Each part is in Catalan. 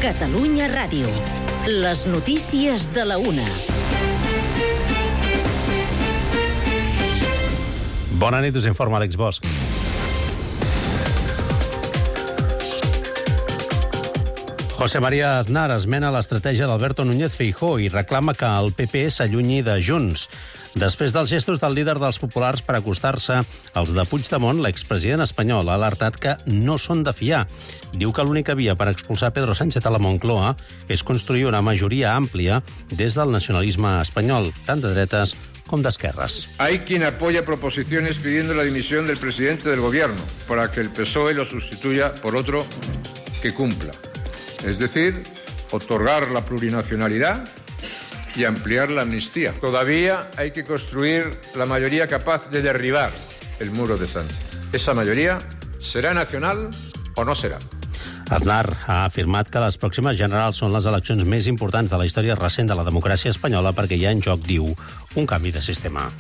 Catalunya Ràdio. Les notícies de la una. Bona nit, us informa Àlex Bosch. José María Aznar esmena l'estratègia d'Alberto Núñez Feijóo i reclama que el PP s'allunyi de Junts. Després dels gestos del líder dels populars per acostar-se als de Puigdemont, l'expresident espanyol ha alertat que no són de fiar. Diu que l'única via per expulsar Pedro Sánchez a la Moncloa és construir una majoria àmplia des del nacionalisme espanyol, tant de dretes com d'esquerres. Hay quien apoya proposiciones pidiendo la dimisión del presidente del gobierno para que el PSOE lo sustituya por otro que cumpla. Es decir, otorgar la plurinacionalidad y ampliar la amnistía. Todavía hay que construir la mayoría capaz de derribar el muro de Sánchez. Esa mayoría será nacional o no será. Aznar ha afirmat que les pròximes generals són les eleccions més importants de la història recent de la democràcia espanyola perquè hi ha en joc, diu, un canvi de sistema.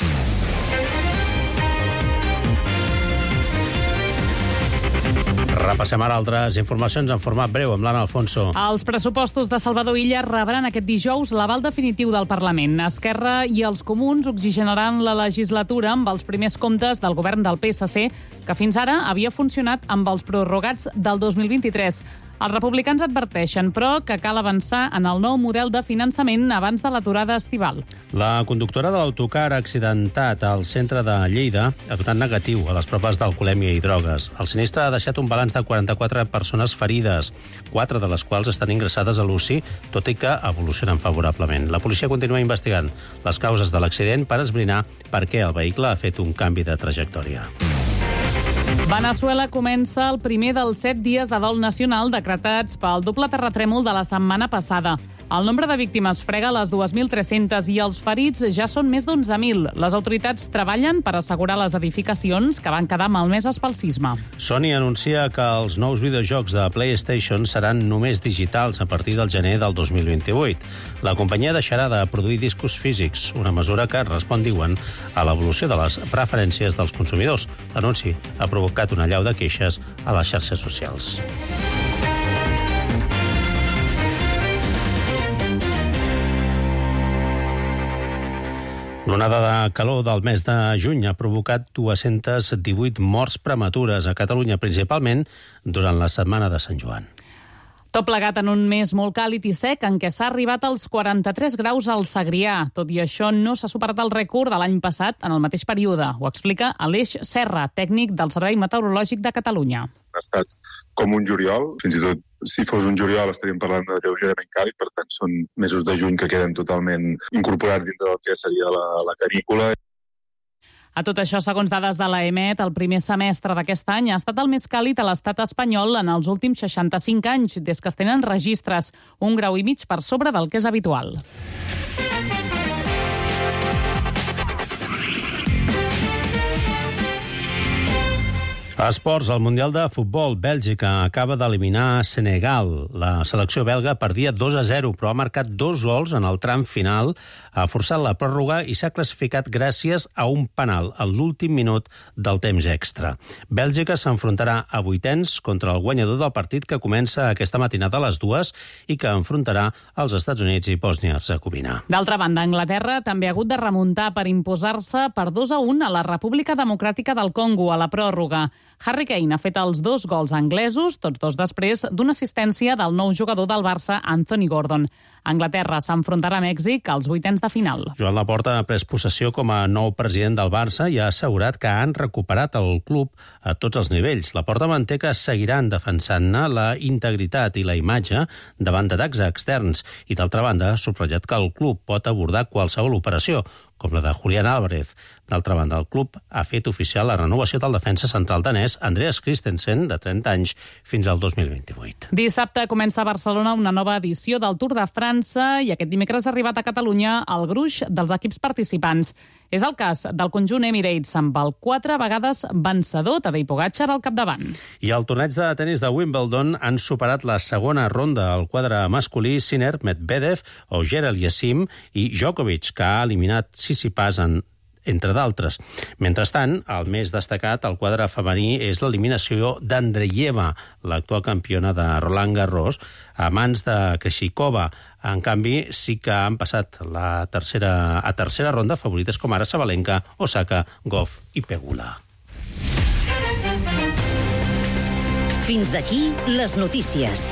Repassem ara altres informacions en format breu amb l'Anna Alfonso. Els pressupostos de Salvador Illa rebran aquest dijous l'aval definitiu del Parlament. Esquerra i els comuns oxigenaran la legislatura amb els primers comptes del govern del PSC, que fins ara havia funcionat amb els prorrogats del 2023. Els republicans adverteixen, però, que cal avançar en el nou model de finançament abans de l'aturada estival. La conductora de l'autocar accidentat al centre de Lleida ha donat negatiu a les proves d'alcoholèmia i drogues. El sinistre ha deixat un balanç de 44 persones ferides, 4 de les quals estan ingressades a l'UCI, tot i que evolucionen favorablement. La policia continua investigant les causes de l'accident per esbrinar per què el vehicle ha fet un canvi de trajectòria. Veneçuela comença el primer dels 7 dies de dol nacional decretats pel doble terratrèmol de la setmana passada. El nombre de víctimes frega les 2.300 i els ferits ja són més d'11.000. Les autoritats treballen per assegurar les edificacions que van quedar malmeses pel sisme. Sony anuncia que els nous videojocs de PlayStation seran només digitals a partir del gener del 2028. La companyia deixarà de produir discos físics, una mesura que respon, diuen, a l'evolució de les preferències dels consumidors. L'anunci ha provocat una allau de queixes a les xarxes socials. L'onada de calor del mes de juny ha provocat 218 morts prematures a Catalunya, principalment durant la setmana de Sant Joan. Tot plegat en un mes molt càlid i sec en què s'ha arribat als 43 graus al Segrià. Tot i això, no s'ha superat el rècord de l'any passat en el mateix període. Ho explica Aleix Serra, tècnic del Servei Meteorològic de Catalunya. Ha estat com un juliol, fins i tot si fos un juliol estaríem parlant de lleugerament càlid, per tant són mesos de juny que queden totalment incorporats dintre del que seria la canícula. A tot això, segons dades de l'EMET, el primer semestre d'aquest any ha estat el més càlid a l'estat espanyol en els últims 65 anys, des que es tenen registres, 1,5 graus per sobre del que és habitual. A esports, el Mundial de Futbol, Bèlgica acaba d'eliminar Senegal. La selecció belga perdia 2-0, però ha marcat 2 gols en el tram final, ha forçat la pròrroga i s'ha classificat gràcies a un penal a l'últim minut del temps extra. Bèlgica s'enfrontarà a vuitens contra el guanyador del partit que comença aquesta matinada a les 2 i que enfrontarà els Estats Units i Bòsnia-Hercegovina. D'altra banda, Anglaterra també ha hagut de remuntar per imposar-se per 2-1 a la República Democràtica del Congo a la pròrroga. Harry Kane ha fet els 2 gols anglesos, tots 2 després d'una assistència del nou jugador del Barça, Anthony Gordon. Anglaterra s'enfrontarà a Mèxic als vuitens de final. Joan Laporta ha pres possessió com a nou president del Barça i ha assegurat que han recuperat el club a tots els nivells. Laporta manté que seguiran defensant-ne la integritat i la imatge davant d'atacs externs i, d'altra banda, ha subratllat que el club pot abordar qualsevol operació, com la de Julián Álvarez. D'altra banda, el club ha fet oficial la renovació del defensa central danès Andreas Christensen, de 30 anys, fins al 2028. Dissabte comença a Barcelona una nova edició del Tour de França i aquest dimecres ha arribat a Catalunya el gruix dels equips participants. És el cas del conjunt Emirates, amb el 4 vegades vencedor Tadej Pogačar al capdavant. I al torneig de tenis de Wimbledon han superat la segona ronda al quadre masculí Sinner, Medvedev, Auger Aliassime i Djokovic, que ha eliminat Tsitsipas en entre d'altres. Mentrestant, el més destacat al quadre femení és l'eliminació d'Andreeva, l'actual campiona de Roland Garros, a mans de Krejcikova. En canvi, sí que han passat a tercera ronda favorites com ara Sabalenka, Osaka, Gauff i Pegula. Fins aquí les notícies.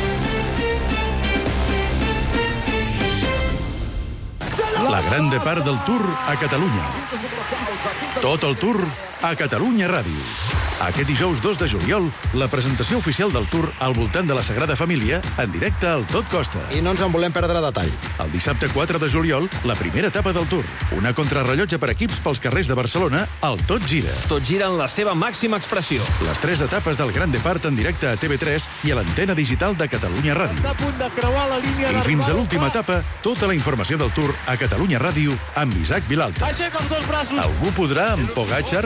La gran depart del Tour a Catalunya. Tot el Tour a Catalunya Ràdio. Aquest dijous 2 de juliol, la presentació oficial del Tour al voltant de la Sagrada Família en directe al Tot Costa. I no ens en volem perdre detall. El dissabte 4 de juliol, la primera etapa del Tour. Una contrarrellotge per equips pels carrers de Barcelona, al Tot Gira. Tot gira en la seva màxima expressió. Les 3 etapes del Gran Depart en directe a TV3 i a l'antena digital de Catalunya Ràdio. Està a punt de creuar la línia I fins a l'última etapa, tota la informació del Tour a Catalunya Ràdio amb Isaac Vilalta. Aixeca els dos braços. Algú podrà amb Pogačar?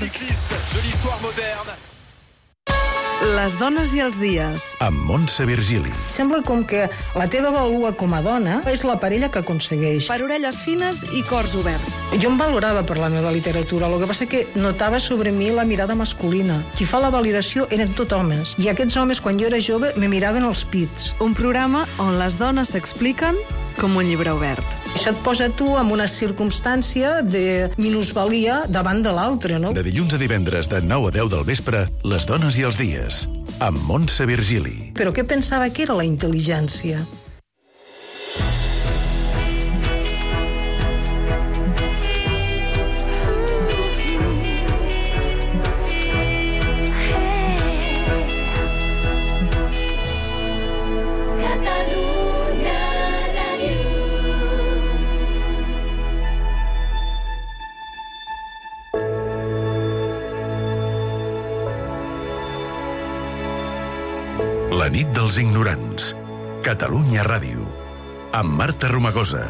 Les dones i els dies. Amb Montse Virgili. Sembla com que la teva vàlua com a dona és la parella que aconsegueix. Per orelles fines i cors oberts. Jo em valorava per la meva literatura, el que passa que notava sobre mi la mirada masculina. Qui fa la validació eren tot homes. I aquests homes, quan jo era jove, me miraven els pits. Un programa on les dones s'expliquen com un llibre obert. Això et posa tu en una circumstància de minusvalia davant de l'altre, no? De dilluns a divendres, de 9 a 10 del vespre, Les dones i els dies, amb Montse Virgili. Però què pensava que era la intel·ligència? La nit dels ignorants. Catalunya Ràdio. Amb Marta Romagosa.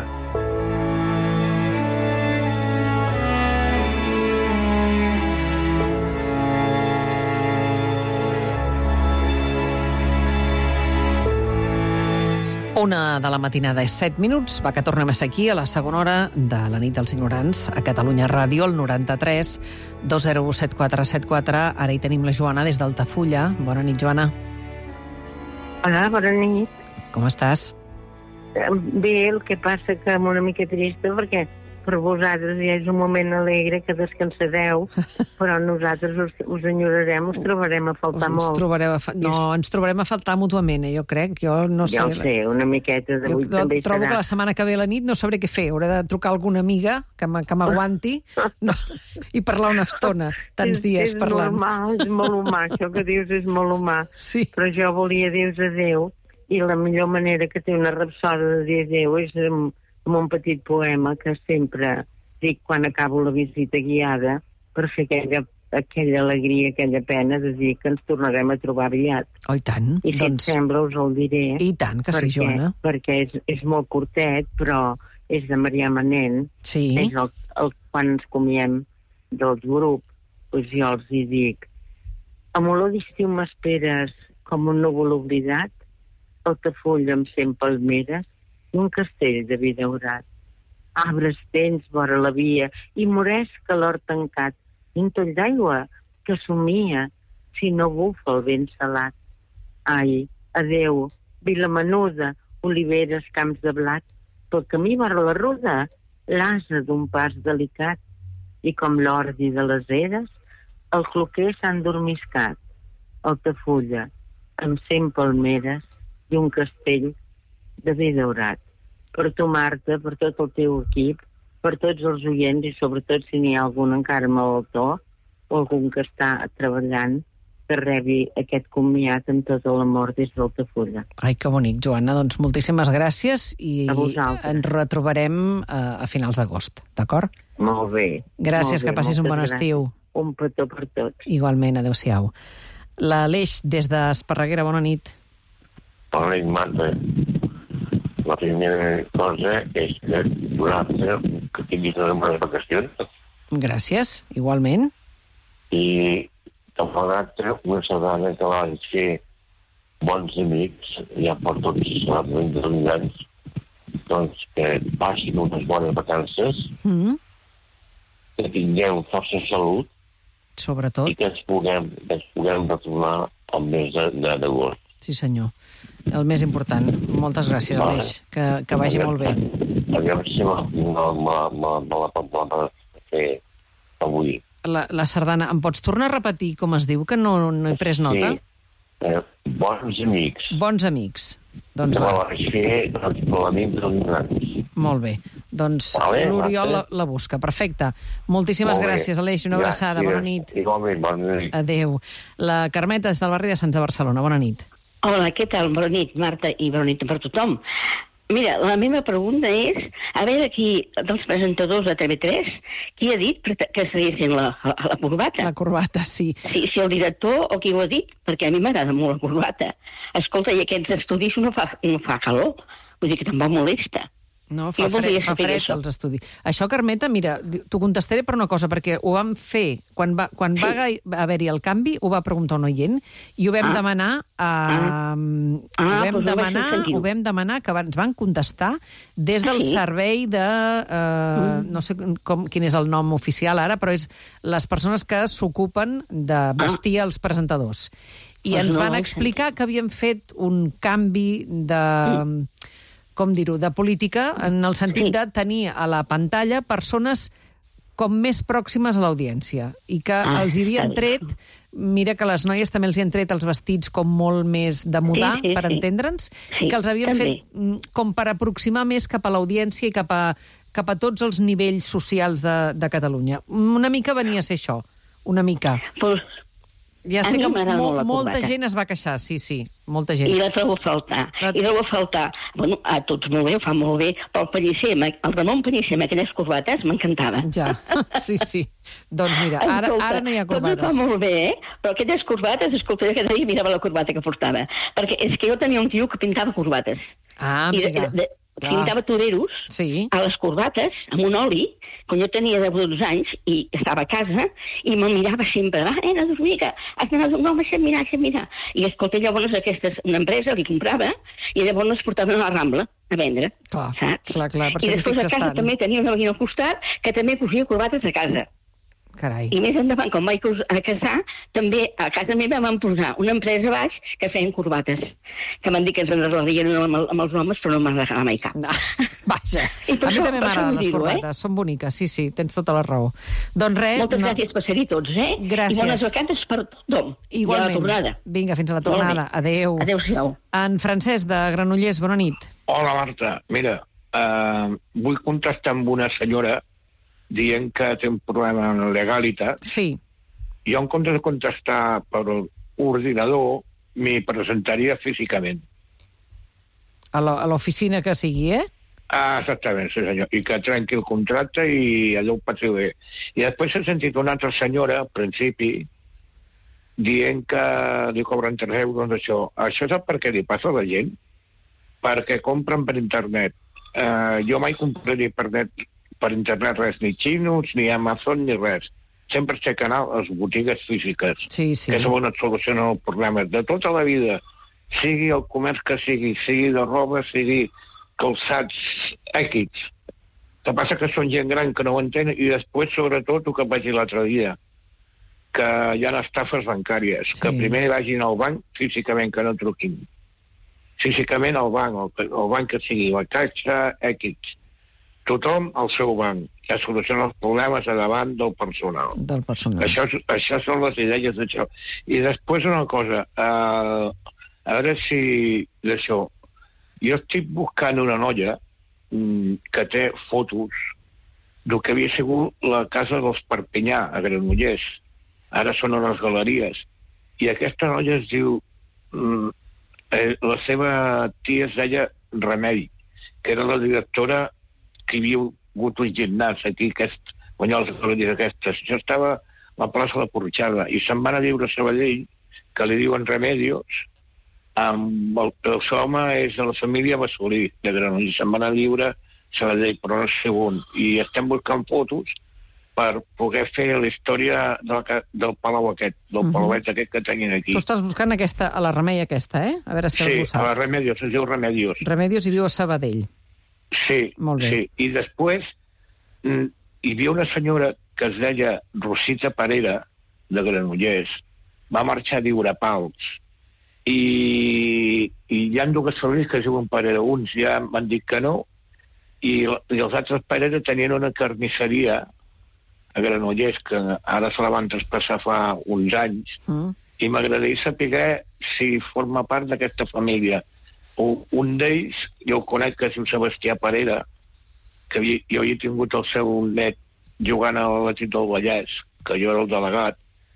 Una de la matinada és 7 minuts. Va que tornem a ser aquí a la segona hora de la nit dels ignorants a Catalunya Ràdio, el 93 201 7474. Ara hi tenim la Joana des d'Altafulla. Bona nit, Joana. Hola, bona nit. Com estàs? Bé, el que passa que amb una mica trista perquè per vosaltres ja és un moment alegre que descansareu, però nosaltres us enyorarem, us trobarem a faltar molt. Ens trobarem a faltar mútuament, jo crec. Jo no sé. Ja ho sé, una miqueta d'avui també serà. Trobo que la setmana que ve a la nit no sabré què fer. Hauré de trucar a alguna amiga que m'aguanti i parlar una estona, tants dies parlant. És molt humà, això que dius és molt humà. Sí. Però jo volia dir-vos adéu i la millor manera que té una rapsoda de dir adéu és amb un petit poema que sempre dic quan acabo la visita guiada per fer aquella alegria, aquella pena de dir que ens tornarem a trobar aviat. Oh, i tant. I si et sembla us el diré. I tant que sí, Joana. Perquè és molt curtet, però és de Marià Manent. Sí. És quan ens comiem del grup, doncs jo els hi dic: amb olor d'estiu m'esperes com un núvol oblidat, Altafulla amb 100 palmeres i un castell de vi daurat. Arbres tens vora la via i moresc a l'hort tancat, i un toll d'aigua que somia si no bufa el vent salat. Ai, adeu, vila menuda, oliveres, camps de blat, pel camí vora la ruda, l'asa d'un pas delicat, i com l'ordi de les eres, el cloquer s'ha endormiscat. Altafulla, amb 100 palmeres i un castell de vi daurat. Per tu, Marta, per tot el teu equip, per tots els oients i sobretot si n'hi ha algun encara malaltó o algun que està treballant, que rebi aquest comiat amb tot l'amor des d'Altafulla. Ai, que bonic, Joana. Doncs moltíssimes gràcies i ens retrobarem a finals d'agost, d'acord? Molt bé. Gràcies, que passis un bon estiu. Un petó per tots. Igualment, adéu-siau. L'Aleix, des d'Esparreguera, bona nit. Bona nit, Marta. La primera cosa és que tinguis unes bones vacacions. Gràcies, igualment. I l'altre, una setmana que vaig fer bons amics, ja per tots els anys, doncs que passin unes bones vacances que tinguem força salut sobretot. I que ens puguem retornar al mes d'agost. Sí, senyor. El més important. Moltes gràcies, Aleix. Que vagi molt bé. Aviam si me la fer avui. La sardana. Em pots tornar a repetir com es diu, que no he pres nota? Sí. Bons amics. Bons amics. Doncs va. L'amic dels grans. Molt bé. Doncs l'Oriol la busca. Perfecte. Moltíssimes gràcies, Aleix. Una abraçada. Bona nit. Igualment, bona nit. Adéu. La Carmeta és del barri de Sants de Barcelona. Bona nit. Hola, què tal? Bona nit, Marta, i bona nit per tothom. Mira, la meva pregunta és, a veure qui, dels presentadors de TV3, qui ha dit que seguissin la corbata? La corbata, sí. Si el director o qui ho ha dit, perquè a mi m'agrada molt la corbata. Escolta, i aquests estudis no fa calor, vull dir que tampoc molesta. No, fa fred als estudis. Això, Carmeta, mira, t'ho contestaré per una cosa, perquè ho vam fer, quan va haver-hi el canvi, ho va preguntar un oient, i ho vam demanar ho vam demanar que ens van contestar des del servei de... no sé quin és el nom oficial ara, però és les persones que s'ocupen de vestir els presentadors. I ens van explicar que havien fet un canvi de... com dir-ho, de política, en el sentit de tenir a la pantalla persones com més pròximes a l'audiència, i que els hi havien tret, mira que les noies també els hi han tret els vestits com molt més de moda, per entendre'ns, i que els havien fet com per aproximar més cap a l'audiència i cap a tots els nivells socials de Catalunya. Una mica venia a ser això, una mica. Ja sé que molta gent es va queixar, sí, molta gent. I la trobo a faltar. Bueno, a tots molt bé, ho fa molt bé, però el Ramon Pellicer, amb aquelles corbates, m'encantava. Ja, sí. Doncs mira, ara no hi ha corbates. Tot ho fa molt bé, però aquelles corbates, escolta, jo cada dia mirava la corbata que portava. Perquè és que jo tenia un tio que pintava corbates. Mira. Pintava toreros a les corbates amb un oli, quan jo tenia 12 anys i estava a casa, i me'l mirava sempre, nena, dormir, que has d'anar, no, deixa'm mirar. I escolta, llavors una empresa li comprava i llavors es portaven a la Rambla a vendre, saps? Clar, I després a casa també tenia una veïna al costat que també cosia corbates a casa. Carai. I més endavant, quan vaig casar, també a casa meva van posar una empresa a baix que feien corbates, que m'han dit que ens enredarien amb els homes, però no m'han regalat mai cap. Vaja, a mi també m'agraden les corbates, són boniques, sí, tens tota la raó. Doncs res... Moltes gràcies per ser-hi tots, Gràcies. I bones vacances per tothom. Igualment. I a la tornada. Vinga, fins a la tornada. Adéu. Adéu-siau. En Francesc, de Granollers, bona nit. Hola, Marta. Mira, vull contestar amb una senyora dient que té un problema amb la legalitat. Sí. Jo, en comptes de contestar per ordinador, m'hi presentaria físicament. A l'oficina que sigui, Exactament, sí senyor. I que trenqui el contracte i allò ho passi bé. I després he sentit una altra senyora, al principi, dient que li cobren 3 euros d'això. Això sap per què li passa a la gent? Perquè compren per internet. Jo mai compraria per internet res, ni xinos, ni Amazon, ni res. Sempre sé que anar a les botigues físiques. Sí. Que és on et solucionen els problemes de tota la vida. Sigui el comerç que sigui de roba, sigui calçats X. El que passa que són gent gran que no ho entén, i després, sobretot, el que vaig dir l'altre dia, que hi ha estafes bancàries, que primer vagin al banc físicament, que no truquin. Físicament al banc, el banc que sigui, la Caixa X. Tothom al seu banc, que soluciona els problemes a davant del personal. Això són les idees d'això. I després una cosa, a veure si d'això, jo estic buscant una noia que té fotos del que havia sigut la casa dels Perpinyà, a Granollers. Ara són a les galeries. I aquesta noia es diu... la seva tia es deia Remedi, que era la directora que hi havia hagut un gimnàs aquí, guanyar les galeries aquestes. Això estava a la plaça de la Porxada, i se'n van a viure a Sabadell, que li diuen Remedios, amb el seu home és de la família Bassolí, de Granollers, se'n van a viure a Sabadell, però no sé on. I estem buscant fotos per poder fer la història del palau aquest, del palauet aquest que tenim aquí. Tu estàs buscant a la Remei aquesta, A veure si algú sap. Sí, a la Remedios, es diu Remedios. Remedios i viu a Sabadell. Sí, molt bé. Sí. I després hi havia una senyora que es deia Rosita Parera, de Granollers, va marxar a viure a Pals. I hi ha dues famílies que es diuen Parera. Uns ja m'han dit que no, i els altres Parera tenien una carnisseria a Granollers, que ara se la van traspassar fa uns anys, i m'agradaria saber si forma part d'aquesta família. Un d'ells, jo el conec, que es diu Sebastià Parera, que jo havia tingut el seu net jugant a l'Atlètic del Vallès, que jo era el delegat,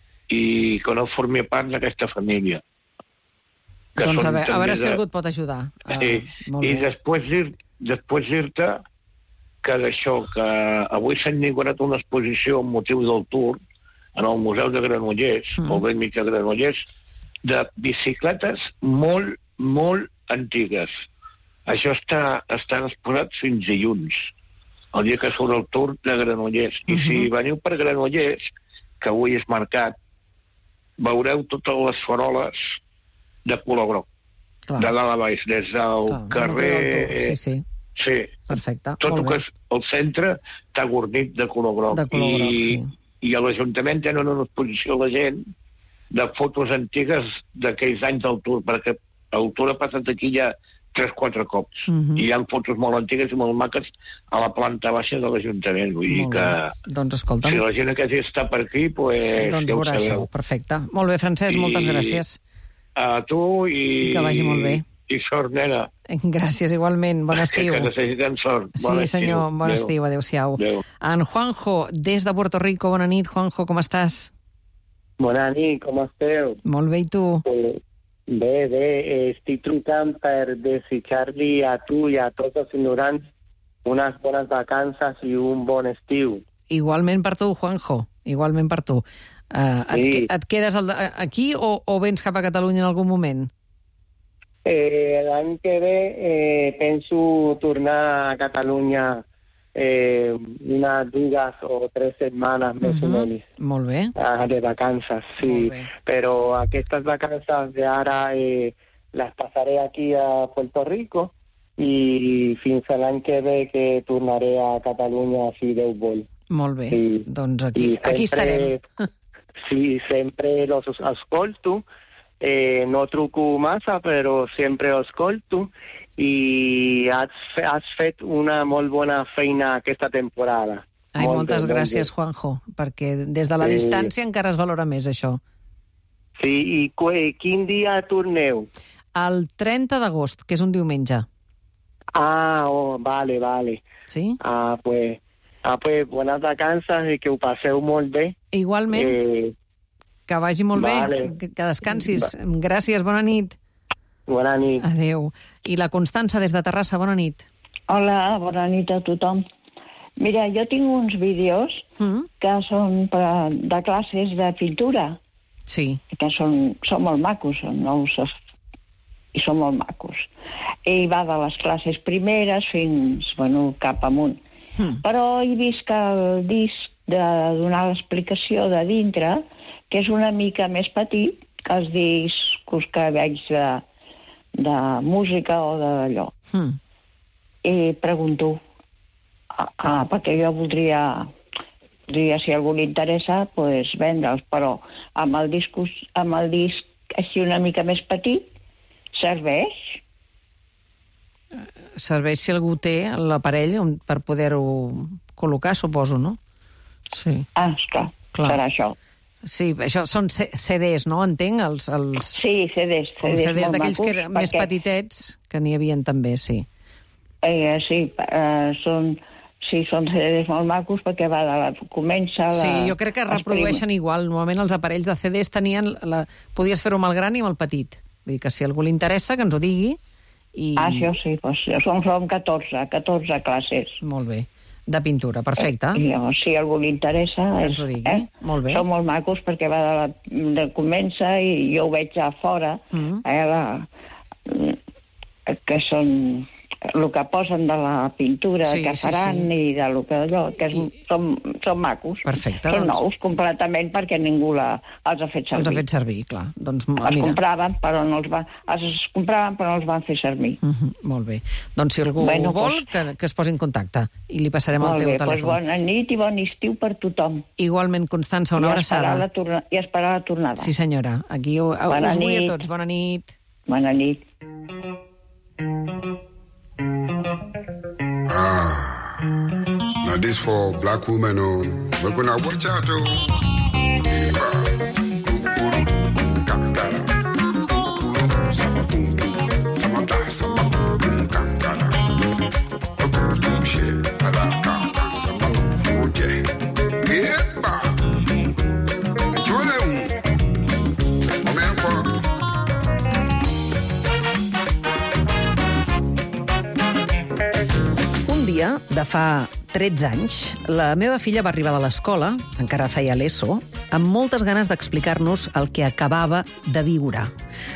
i que no formia part d'aquesta família. Doncs a veure si algú et pot ajudar. I després dir-te que d'això, que avui s'ha inaugurat una exposició amb motiu del Tour en el Museu de Granollers, al vell mig de Granollers, de bicicletes molt, molt antigues. Això està exposat fins dilluns, el dia que surt el Tour de Granollers. I si veniu per Granollers, que avui és mercat, veureu totes les faroles de color groc, de dalt a baix, des del carrer... Sí, perfecte. Tot el que és el centre està guarnit de color groc. I a l'Ajuntament tenen una exposició a la gent de fotos antigues d'aquells anys del Tour, perquè el Tour ha passat aquí ja 3-4 cops. I hi ha fotos molt antigues i molt maques a la planta baixa de l'Ajuntament. Vull dir que... Doncs escolta'm. Si la gent que està per aquí, doncs ja ho sabeu. Perfecte. Molt bé, Francesc, moltes gràcies. A tu i que vagi molt bé. I sort, nena. Gràcies, igualment. Bon estiu. Que necessitem sort. Sí, senyor. Bon estiu. Adéu-siau. En Juanjo, des de Puerto Rico. Bona nit, Juanjo, com estàs? Bona nit, com esteu? Molt bé, i tu? Bé, estic trucant per desitjar-li a tu i a tots els ignorants unes bones vacances i un bon estiu. Igualment per tu, Juanjo. Igualment per tu. Et quedes aquí o vens cap a Catalunya en algun moment? L'any que ve penso tornar a Catalunya unes 2 o 3 setmanes més o menys. Molt bé. De vacances, sí. Però aquestes vacances d'ara les passaré aquí a Puerto Rico i fins a l'any que ve que tornaré a Catalunya si Déu vol. Molt bé. Doncs aquí estarem. Sí, sempre los ascolto. No truco massa, però sempre ascolto. I has fet una molt bona feina aquesta temporada. Moltes gràcies, Juanjo, perquè des de la distància encara es valora més això. Sí, i quin dia torneu? El 30 d'agost, que és un diumenge. Vale. Sí? Pues bones vacances i que ho passeu molt bé. Igualment. Que vagi molt bé, que descansis. Gràcies, bona nit. Bona nit. Adéu. I la Constança, des de Terrassa, bona nit. Hola, bona nit a tothom. Mira, jo tinc uns vídeos que són de classes de pintura. Sí. Que són molt macos, són nous i són molt macos. I va de les classes primeres fins, cap amunt. Però he vist que el disc de donar l'explicació de dintre, que és una mica més petit que els discos que veig de música o d'allò. I pregunto, perquè jo voldria, si algú li interessa, vendre'ls, però amb el disc així una mica més petit, serveix? Serveix si algú té l'aparell per poder-ho col·locar, suposo, no? Sí. Esclar, serà això. Sí, això són CDs, no? Entenc? Sí, CDs. CDs d'aquells que eren més petitets, que n'hi havien també, sí. Sí, són CDs molt macos perquè comença... Sí, jo crec que reprodueixen igual. Normalment els aparells de CDs tenien... Podies fer-ho amb el gran i amb el petit. Vull dir que si algú li interessa, que ens ho digui. Això sí, són 14 classes. Molt bé. De pintura, perfecte. Si algú li interessa... Que ens ho digui. Molt bé. Són molt macos perquè comença i jo ho veig a fora, que són el que posen de la pintura que faran i de lo que allò, que són macos. Perfecte. Són nous completament perquè ningú els ha fet servir. Els ha fet servir, clar. Doncs, els compraven, però no els van fer servir. Molt bé. Doncs si algú vol, que es posi en contacte i li passarem el teu telèfon. Molt bé, bona nit i bon estiu per tothom. Igualment, Constança, una abraçada. I esperar la tornada. Sí, senyora. Aquí us vull a tots. Bona nit. Bona nit. Now this for black women, we're gonna watch out, de fa 13 anys, la meva filla va arribar de l'escola, encara feia l'ESO, amb moltes ganes d'explicar-nos el que acabava de viure.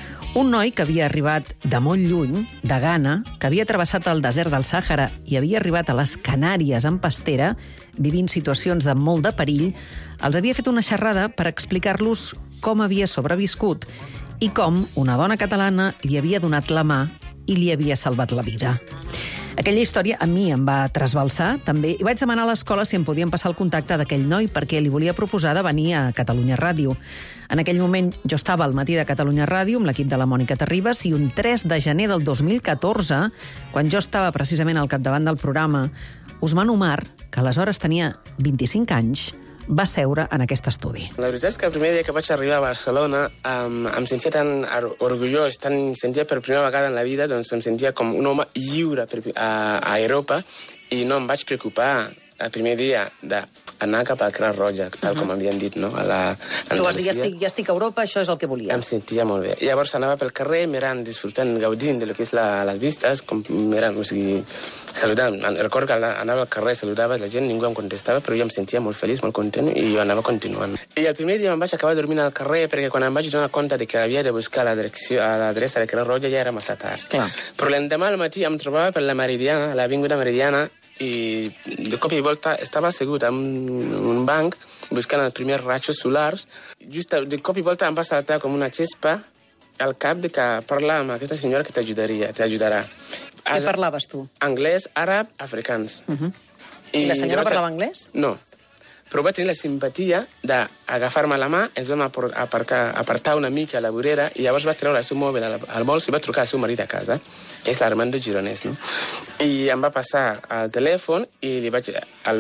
Un noi que havia arribat de molt lluny, de Ghana, que havia travessat el desert del Sàhara i havia arribat a les Canàries en pastera, vivint situacions de molt de perill, els havia fet una xerrada per explicar-los com havia sobreviscut i com una dona catalana li havia donat la mà i li havia salvat la vida. Aquella història a mi em va trasbalsar, també, i vaig demanar a l'escola si em podien passar el contacte d'aquell noi perquè li volia proposar de venir a Catalunya Ràdio. En aquell moment jo estava al matí de Catalunya Ràdio amb l'equip de la Mònica Terribas i un 3 de gener del 2014, quan jo estava precisament al capdavant del programa, Usman Omar, que aleshores tenia 25 anys, va seure en aquest estudi. La veritat és que el primer dia que vaig arribar a Barcelona em sentia tan orgullós, sentia per primera vegada en la vida, doncs em sentia com un home lliure a Europa i no em vaig preocupar el primer dia d'anar cap a Creu Roja, tal com havien dit, no? Tu vas dir, ja estic a Europa, això és el que volia. Em sentia molt bé. Llavors anava pel carrer, mirant, disfrutant, gaudint de lo que és les vistes, com mirant, o sigui, saludant. Recordo que anava al carrer, saludava la gent, ningú em contestava, però jo em sentia molt feliç, molt content, i jo anava continuant. I el primer dia em vaig acabar dormint al carrer, perquè quan em vaig donar compte de que havia de buscar l'adreça de Creu Roja ja era massa tard. Clar. Però l'endemà al matí em trobava per la Meridiana, l'Avinguda Meridiana, i de cop i volta estava assegut en un banc buscant els primers rajos solars. Just de cop i volta em va saltar com una xespa al cap de que parlar amb aquesta senyora que t'ajudarà. Què parlaves tu? Anglès, àrab, africans. I la senyora parlava anglès? No. Però va tenir la simpatia d'agafar-me la mà, ens vam apartar una mica a la vorera i llavors va treure el seu mòbil al bols i va trucar al seu marit a casa, que és l'Armando Gironès, no? I em va passar el telèfon i li vaig...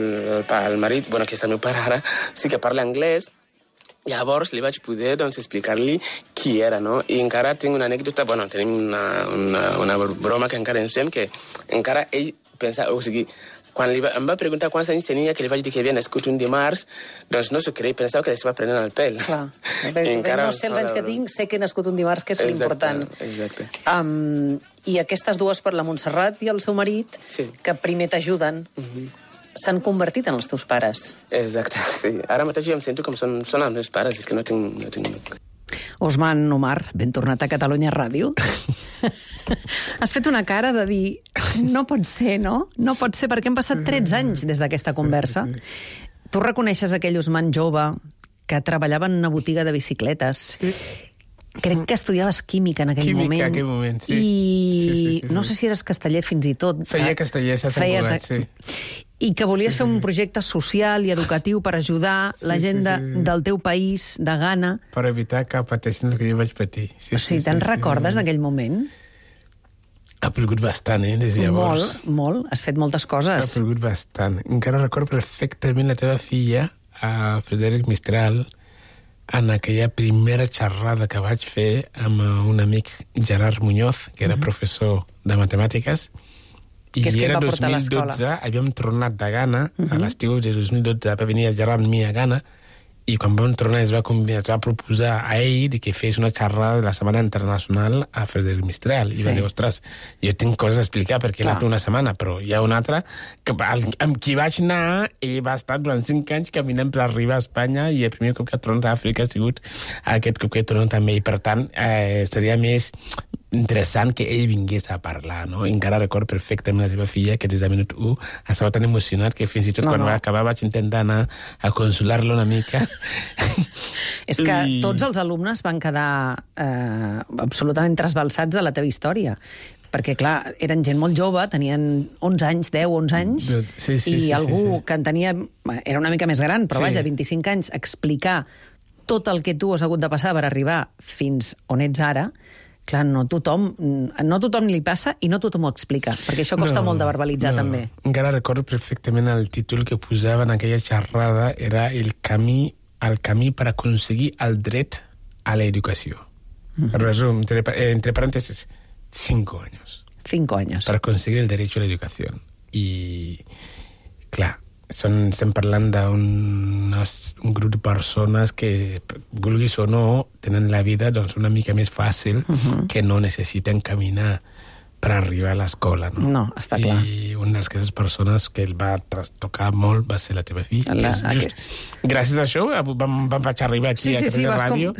El marit, bueno, que és el meu pare ara, sí que parla anglès, llavors li vaig poder explicar-li qui era, no? I encara tinc una anècdota, bueno, tenim una broma que encara ens fem, que encara ell pensava, o sigui, quan em va preguntar quants anys tenia, que li vaig dir que havia nascut un dimarts, doncs no s'ho creia, pensava que li estava prenent el pèl. Clar, no sé els anys que tinc, sé que he nascut un dimarts, que és l'important. Exacte. I aquestes dues, per la Montserrat i el seu marit, que primer t'ajuden, s'han convertit en els teus pares. Exacte, sí. Ara mateix jo em sento com són els meus pares, és que no tinc... Usman Omar, ben tornat a Catalunya Ràdio. Has fet una cara de dir, no pot ser, no? No pot ser, perquè han passat 13 anys des d'aquesta conversa. Tu reconeixes aquell Usman jove que treballava en una botiga de bicicletes. Crec que estudiaves química en aquell moment. Química en aquell moment, sí. I no sé si eres casteller fins i tot. Feia casteller, s'ha sentit, sí. I que volies fer un projecte social i educatiu per ajudar la gent del teu país, de Ghana. Per evitar que pateixin el que jo vaig patir. O sigui, te'n recordes d'aquell moment? Ha plogut bastant, des de llavors. Molt. Has fet moltes coses. Ha plogut bastant. Encara recordo perfectament la teva filla, a Frederic Mistral, en aquella primera xerrada que vaig fer amb un amic, Gerard Muñoz, que era professor de matemàtiques, i era 2012, havíem tornat de Ghana, a l'estiu de 2012 va venir el Gerard amb mi a Ghana, i quan vam tornar es va proposar a ell que fes una xerrada de la Setmana Internacional a Frederic Mistral. I va dir, ostres, jo tinc coses a explicar perquè he anat una setmana, però hi ha una altra que amb qui vaig anar, ell va estar durant 5 anys caminant per arribar a Espanya i el primer cop que ha tornat a Àfrica ha sigut aquest cop que he tornat també. I per tant, seria més interessant que ell vingués a parlar, no? I encara recordo perfectament la seva filla, que des de minut 1 estava tan emocionat que fins i tot quan va acabar vaig intentar anar a consolar-lo una mica. És que tots els alumnes van quedar absolutament trasbalsats de la teva història. Perquè, clar, eren gent molt jove, tenien 11 anys, 10, 11 anys, i algú que en tenia... Era una mica més gran, però vaja, 25 anys, explicar tot el que tu has hagut de passar per arribar fins on ets ara. Clar, no tothom li passa i no tothom ho explica, perquè això costa molt de verbalitzar, també. Encara recordo perfectament el títol que posava en aquella xerrada, era el camí per aconseguir el dret a la educació. Resum, entre paréntesis, 5 años. 5 años. Para conseguir el derecho a la educación. I, clar, estem parlant d'un grup de persones que, vulguis o no, tenen la vida una mica més fàcil, que no necessiten caminar per arribar a l'escola. No, està clar. I una d'aquestes persones que el va trastocar molt va ser la teva filla. Gràcies a això vaig arribar aquí a Catalunya Ràdio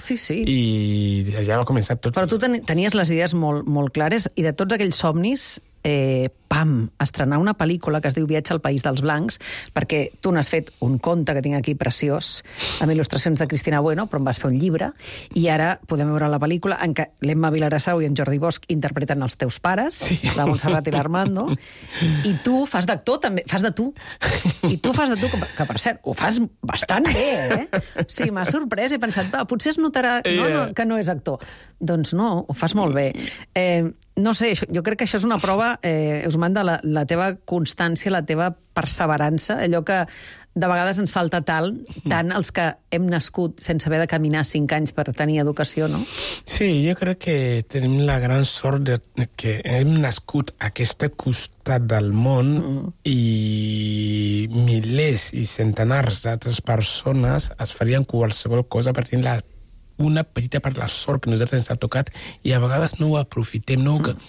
i ja va començar tot. Però tu tenies les idees molt clares i de tots aquells somnis estrenar una pel·lícula que es diu Viatge al País dels Blancs, perquè tu n'has fet un conte que tinc aquí preciós, amb il·lustracions de Cristina Bueno, però em vas fer un llibre, i ara podem veure la pel·lícula en què l'Emma Vilarassau i en Jordi Bosch interpreten els teus pares, la Montserrat i l'Armando, i tu fas d'actor també, fas de tu. I tu fas de tu, que per cert, ho fas bastant bé, Sí, m'ha sorprès, he pensat, potser es notarà que no és actor. Doncs no, ho fas molt bé. No sé, jo crec que això és una prova, Usman, de la teva constància, la teva perseverança, allò que de vegades ens falta tant els que hem nascut sense haver de caminar 5 anys per tenir educació, no? Sí, jo crec que tenim la gran sort de que hem nascut a aquest costat del món i milers i centenars d'altres persones es farien qualsevol cosa per tenir una petita part de la sort que nosaltres ens ha tocat i a vegades no ho aprofitem,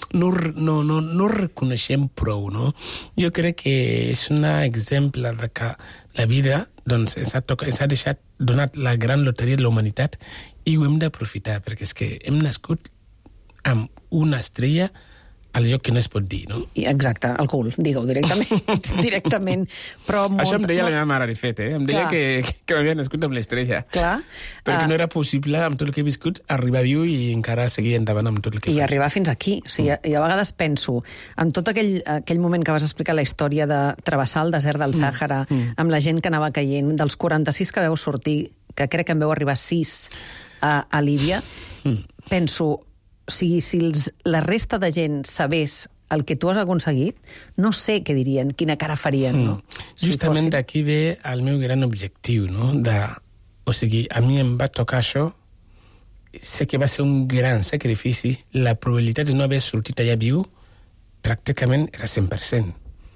no reconeixem prou, no? Jo crec que és un exemple de que la vida ens ha donat la gran loteria de la humanitat i ho hem d'aprofitar, perquè és que hem nascut amb una estrella al lloc que no es pot dir, no? Exacte, al cul, digue-ho directament. Però això em deia la meva mare, de fet, Em deia que m'havia nascut amb l'estrella. Clar. Perquè no era possible, amb tot el que he viscut, arribar viu i encara seguir endavant amb tot el que faig. I arribar fins aquí. O sigui, i a vegades penso, en tot aquell moment que vas explicar la història de travessar el desert del Sàhara, amb la gent que anava caient, dels 46 que veu sortir, que crec que en veu arribar 6 a Líbia, penso... Si la resta de gent sabés el que tu has aconseguit, no sé què dirien, quina cara farien, no? Justament d'aquí ve el meu gran objectiu, no? O sigui, a mi em va tocar això, sé que va ser un gran sacrifici, la probabilitat de no haver sortit allà viu pràcticament era 100%.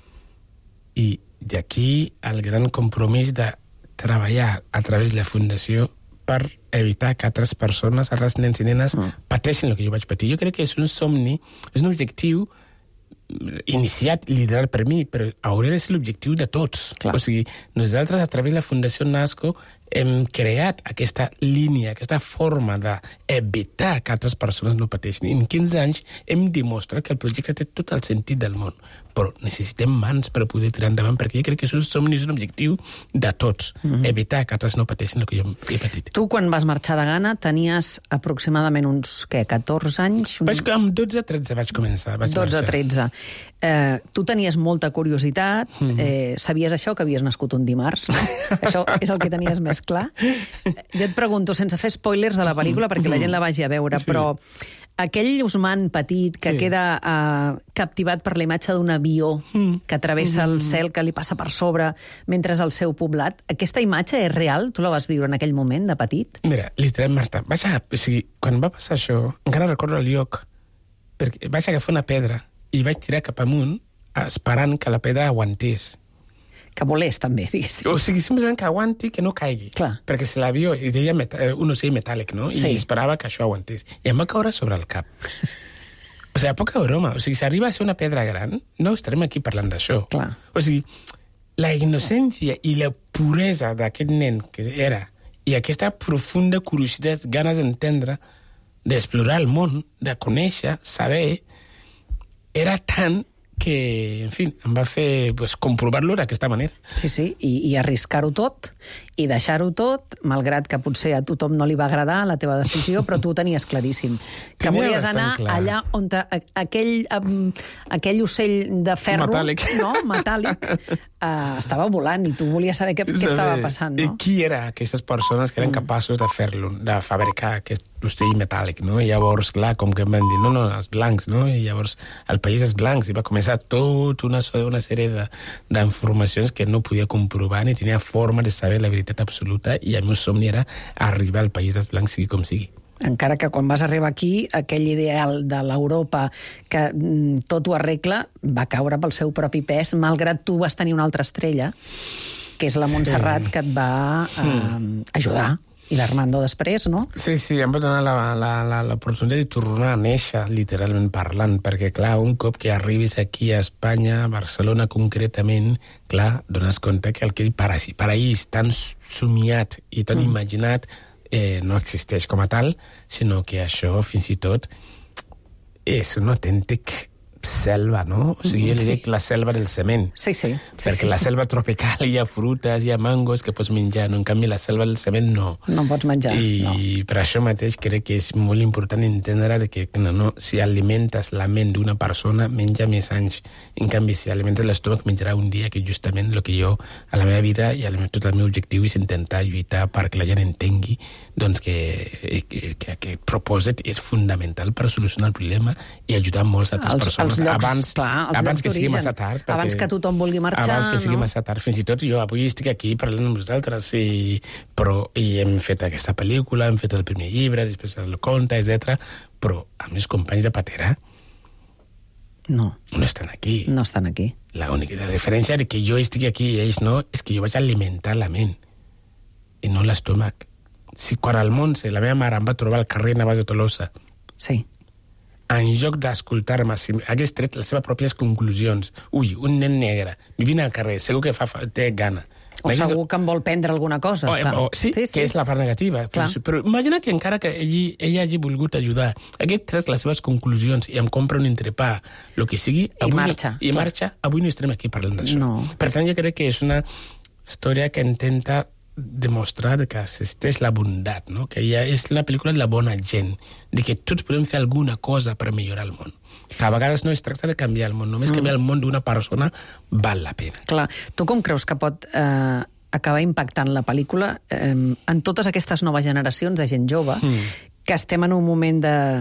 I d'aquí el gran compromís de treballar a través de la Fundació per evitar que altres persones, altres nens i nenes, pateixin el que jo vaig patir. Jo crec que és un somni, és un objectiu iniciat, liderat per mi, però hauria de ser l'objectiu de tots. O sigui, nosaltres, a través de la Fundació NASCO, hem creat aquesta línia, aquesta forma d'evitar que altres persones no pateixin. En 15 anys hem demostrat que el projecte té tot el sentit del món, però necessitem mans per poder tirar endavant, perquè jo crec que és un somni, és un objectiu de tots, evitar que altres no pateixin el que jo he patit. Tu, quan vas marxar de Ghana, tenies aproximadament uns, 14 anys? Amb 12-13 vaig començar. 12-13. Tu tenies molta curiositat, sabies això, que havies nascut un dimarts, no? Això és el que tenies més clar. Jo et pregunto, sense fer spoilers de la pel·lícula, perquè la gent la vagi a veure, però aquell Usman petit que queda captivat per la imatge d'un avió que travessa el cel, que li passa per sobre mentre és al seu poblat, aquesta imatge és real? Tu la vas viure en aquell moment, de petit? Mira, literal, Marta, quan va passar això, encara recordo el lloc, perquè vaig agafar una pedra i vaig tirar cap amunt esperant que la pedra aguantés. Que volés, també, diguéssim. O sigui, simplement que aguanti, que no caigui. Clar. Perquè si l'avió es deia un ocell metàl·lic, no? I esperava que això aguantés. I em va caure sobre el cap. O sigui, poca broma. O sigui, si arriba a ser una pedra gran, no estarem aquí parlant d'això. Clar. O sigui, la innocència i la puresa d'aquest nen que era, i aquesta profunda curiositat, ganes d'entendre, d'explorar el món, de conèixer, saber, era tant que, en fi, em va fer comprovar-lo d'aquesta manera. Sí, i arriscar-ho tot, i deixar-ho tot, malgrat que potser a tothom no li va agradar la teva decisió, però tu ho tenies claríssim. Que volies anar allà on aquell ocell de ferro... Metàl·lic, estava volant, i tu volies saber què estava passant, no? I qui eren aquestes persones que eren capaços de fer-lo, de fabricar aquest ocell metàl·lic, no? I llavors, clar, com que em van dir, no, els blancs, no? I llavors el país és blancs, i va començar tota una sèrie d'informacions que no podia comprovar ni tenia forma de saber la veritat absoluta, i el meu somni era arribar al país dels blancs, sigui com sigui. Encara que quan vas arribar aquí, aquell ideal de l'Europa que tot ho arregla va caure pel seu propi pes, malgrat tu vas tenir una altra estrella, que és la Montserrat, que et va ajudar. I l'Armando després, no? Sí, em va donar l'oportunitat de tornar a néixer, literalment parlant, perquè, clar, un cop que arribis aquí a Espanya, a Barcelona concretament, clar, dones compte que aquell paraís tan somiat i tan imaginat no existeix com a tal, sinó que això, fins i tot, és un autèntic selva, no? O sigui, jo li dic la selva del cement. Sí. Perquè la selva tropical hi ha frutes, hi ha mangos que pots menjar, no? En canvi, la selva del cement no. No pots menjar, I per això mateix crec que és molt important entendre que si alimentes la ment d'una persona, menja més anys. En canvi, si alimentes l'estómac, menjarà un dia, que justament el que jo, a la meva vida, i tot el meu objectiu és intentar lluitar perquè la gent entengui que aquest propòsit és fundamental per solucionar el problema i ajudar molts altres persones. Abans que sigui massa tard. Abans que tothom vulgui marxar. Abans que sigui massa tard. Fins i tot jo avui estic aquí parlant amb vosaltres i hem fet aquesta pel·lícula, hem fet el primer llibre, després el conte, etc. Però els meus companys de patera no estan aquí. No estan aquí. La diferència de que jo estic aquí i ells no és que jo vaig alimentar la ment i no l'estómac. Si quan al Montse, la meva mare em va trobar al carrer Navàs de Tolosa, en lloc d'escoltar-me, si hagués tret les seves pròpies conclusions, un nen negre vivint al carrer, segur que té gana. O segur que em vol prendre alguna cosa. Sí, que és la part negativa. Però imagina que encara que ella hagi volgut ajudar, hagués tret les seves conclusions i em compra un entrepà, el que sigui, i marxa, avui no estarem aquí parlant d'això. Per tant, jo crec que és una història que intenta demostrar que existeix la bondat, no? Que ja és la pel·lícula de la bona gent, de que tots podem fer alguna cosa per millorar el món. Que a vegades no es tracta de canviar el món, només canviar el món d'una persona val la pena. Clar, tu com creus que pot acabar impactant la pel·lícula en totes aquestes noves generacions de gent jove, que estem en un moment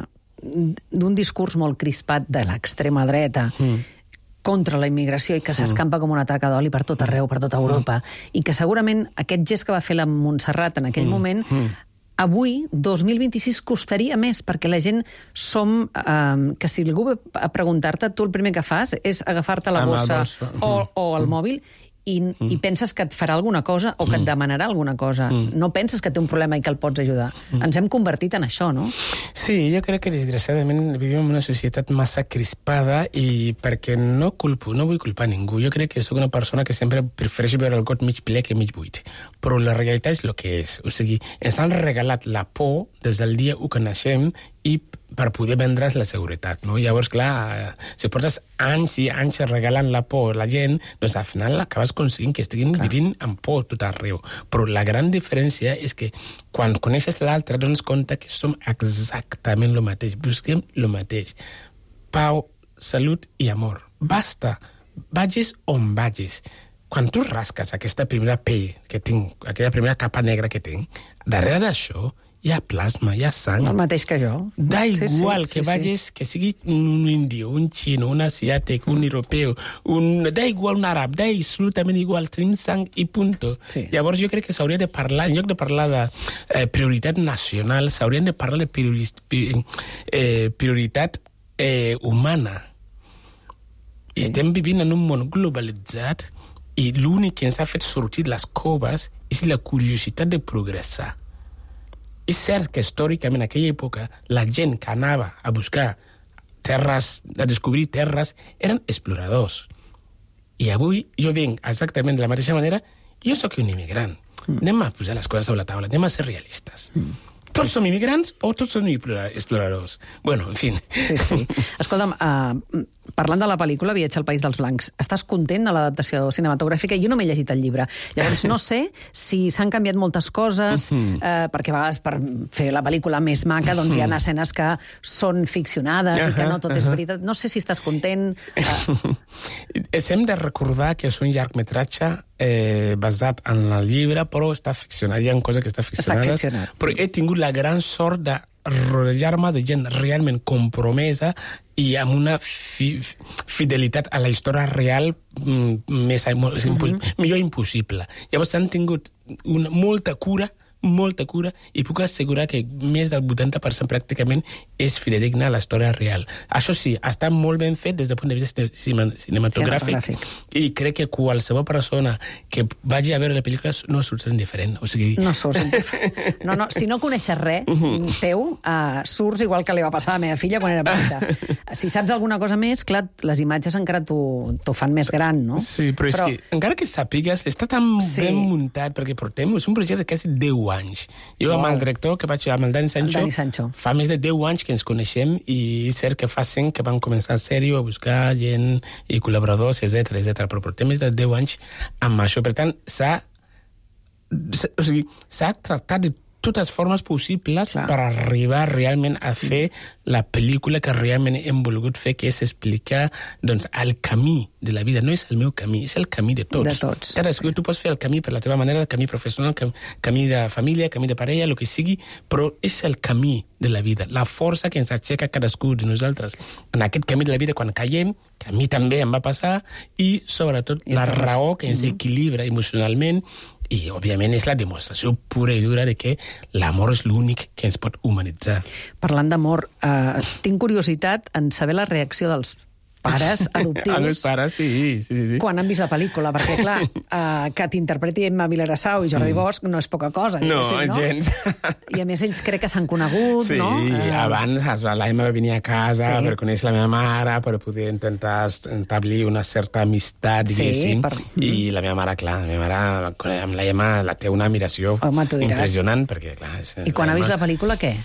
d'un discurs molt crispat de l'extrema dreta, contra la immigració i que s'escampa com una taca d'oli per tot arreu, per tota Europa, i que segurament aquest gest que va fer la Montserrat en aquell moment, avui, 2026, costaria més, perquè la gent som... que si algú ve a preguntar-te, tu el primer que fas és agafar-te la bossa o el mòbil i penses que et farà alguna cosa o que et demanarà alguna cosa. No penses que té un problema i que el pots ajudar. Ens hem convertit en això, no? Sí, jo crec que desgraciadament vivim en una societat massa crispada i perquè no vull culpar ningú. Jo crec que soc una persona que sempre prefereix veure el got mig ple que mig buit. Però la realitat és el que és. O sigui, ens han regalat la por des del dia 1 que naixem i per poder vendre's la seguretat, no? Llavors, clar, si portes anys i anys regalant la por a la gent, doncs al final acabes aconseguint que estiguin vivint amb por tot arreu. Però la gran diferència és que quan coneixes l'altre dones compte que som exactament el mateix, busquem el mateix. Pau, salut i amor. Basta. Vagis on vagis. Quan tu rasques aquesta primera pell que tinc, aquella primera capa negra que tinc, darrere d'això hi ha plasma, hi ha sang. El mateix que jo. Da igual que vagis, que sigui un índio, un xino, un asiàtic, un europeu, da igual un àrab, da absolutament igual, tenim sang i punto. Llavors jo crec que s'hauria de parlar, en lloc de parlar de prioritat nacional, s'haurien de parlar de prioritat humana. Estem vivint en un món globalitzat i l'únic que ens ha fet sortir les coves és la curiositat de progressar. És cert que històricament en aquella època la gent que anava a buscar terres, a descobrir terres, eren exploradors. I avui jo vinc exactament de la mateixa manera, jo sóc un immigrant. Anem a posar les coses sobre la taula, anem a ser realistes. Tots som immigrants o tots som exploradors? Bueno, en fi. Sí. Escolta'm, parlant de la pel·lícula Viatge al País dels Blancs, estàs content de l'adaptació cinematogràfica? Jo no m'he llegit el llibre. Llavors, no sé si s'han canviat moltes coses, perquè a vegades per fer la pel·lícula més maca doncs hi ha escenes que són ficcionades i que no tot és veritat. No sé si estàs content. Hem de recordar que és un llargmetratge basat en el llibre, però està ficcionat. Hi ha coses que estan ficcionades. Però he tingut la gran sort de rodejar-me de gent realment compromesa i amb una fidelitat a la història real millor impossible. Llavors han tingut molta cura, i puc assegurar que més del 80% pràcticament és fidedigna a la història real. Això sí, està molt ben fet des del punt de vista cinematogràfic i crec que qualsevol persona que vagi a veure la pel·lícula no surt indiferent. O sigui... No surts indiferent. No, si no coneixes res teu, surts igual que li va passar a la meva filla quan era petita. Si saps alguna cosa més, clar, les imatges encara t'ho fan més gran, no? Sí, però és que encara que sàpigues, està tan ben muntat, perquè portem, és un projecte de quasi 10 anys. Jo amb el director que vaig amb el Dani Sancho, fa més de 10 anys que ens coneixem i és cert que fa 5 que vam començar en sèrio a buscar gent i col·laboradors, etc. Però portem més de 10 anys amb això. Per tant, s'ha tractat de totes formes possibles per arribar realment a fer la pel·lícula que realment hem volgut fer, que és explicar el camí de la vida. No és el meu camí, és el camí de tots. Cadascú, tu pots fer el camí per la teva manera, el camí professional, el camí de família, el camí de parella, el que sigui, però és el camí de la vida, la força que ens aixeca cadascú de nosaltres. En aquest camí de la vida, quan caiem, que a mi també em va passar, i sobretot la raó que ens equilibra emocionalment, i, òbviament, és la demostració pura i dura de que l'amor és l'únic que ens pot humanitzar. Parlant d'amor, tinc curiositat en saber la reacció dels pares adoptius. Els pares, sí. Quan han vist la pel·lícula, perquè, clar, que t'interpreti Emma Vilarassau i Jordi Bosch no és poca cosa. No, gens. I, a més, ells crec que s'han conegut, no? Sí, abans la Emma va venir a casa per conèixer la meva mare, per poder intentar establir una certa amistat, diguéssim. I la meva mare, clar, amb la Emma la té una admiració impressionant, perquè, clar... I quan ha vist la pel·lícula, què?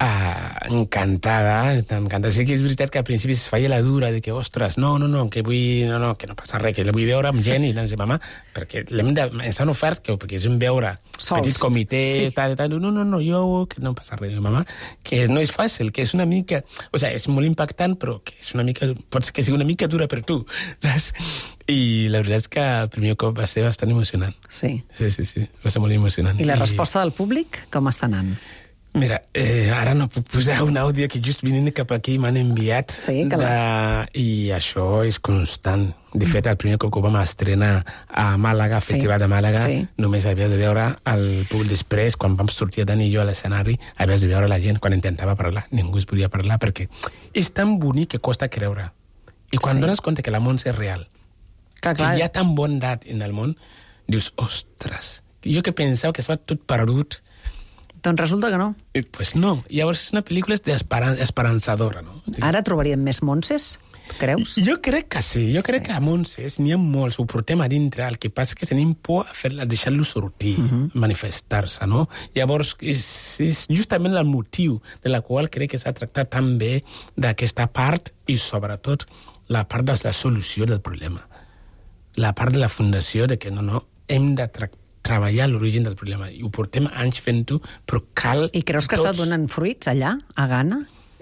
Encantada. Sí que és veritat que al principi es feia la dura de que, ostres, no, que no passa res, que la vull veure amb gent, i doncs, mama, perquè ens han ofert que és un veure petit comitè, tal, no, jo, que no passa res, mama, que no és fàcil, que és una mica, o sigui, és molt impactant, però que és una mica, pot ser que sigui una mica dura per tu, saps? I la veritat és que el primer cop va ser bastant emocionant. Sí, va ser molt emocionant. I la resposta del públic, com està anant? Mira, ara no puc posar un àudio que just venint cap aquí m'han enviat, i això és constant. De fet, el primer cop que ho vam estrenar a Màlaga, Festival de Màlaga, només havies de veure el públic després, quan vam sortir Dani i jo a l'escenari, havies de veure la gent quan intentava parlar. Ningú es podia parlar perquè és tan bonic que costa creure. I quan dones compte que el món és real, que hi ha tan bondat en el món, dius, ostres, jo que pensava que estava tot perdut. Doncs resulta que no. Pues no. Llavors és una pel·lícula esperançadora, no? Ara trobaríem més Montses, creus? Jo crec que sí. Jo crec que a Montses n'hi ha molts, ho portem a dintre. El que passa és que tenim por a deixar-lo sortir, manifestar-se, no? Llavors, és justament el motiu de la qual crec que s'ha tractat tan bé d'aquesta part i, sobretot, la part de la solució del problema. La part de la fundació de que no, hem de treballar l'origen del problema. I ho portem anys fent-ho, però cal... I creus que està donant fruits allà, a Ghana?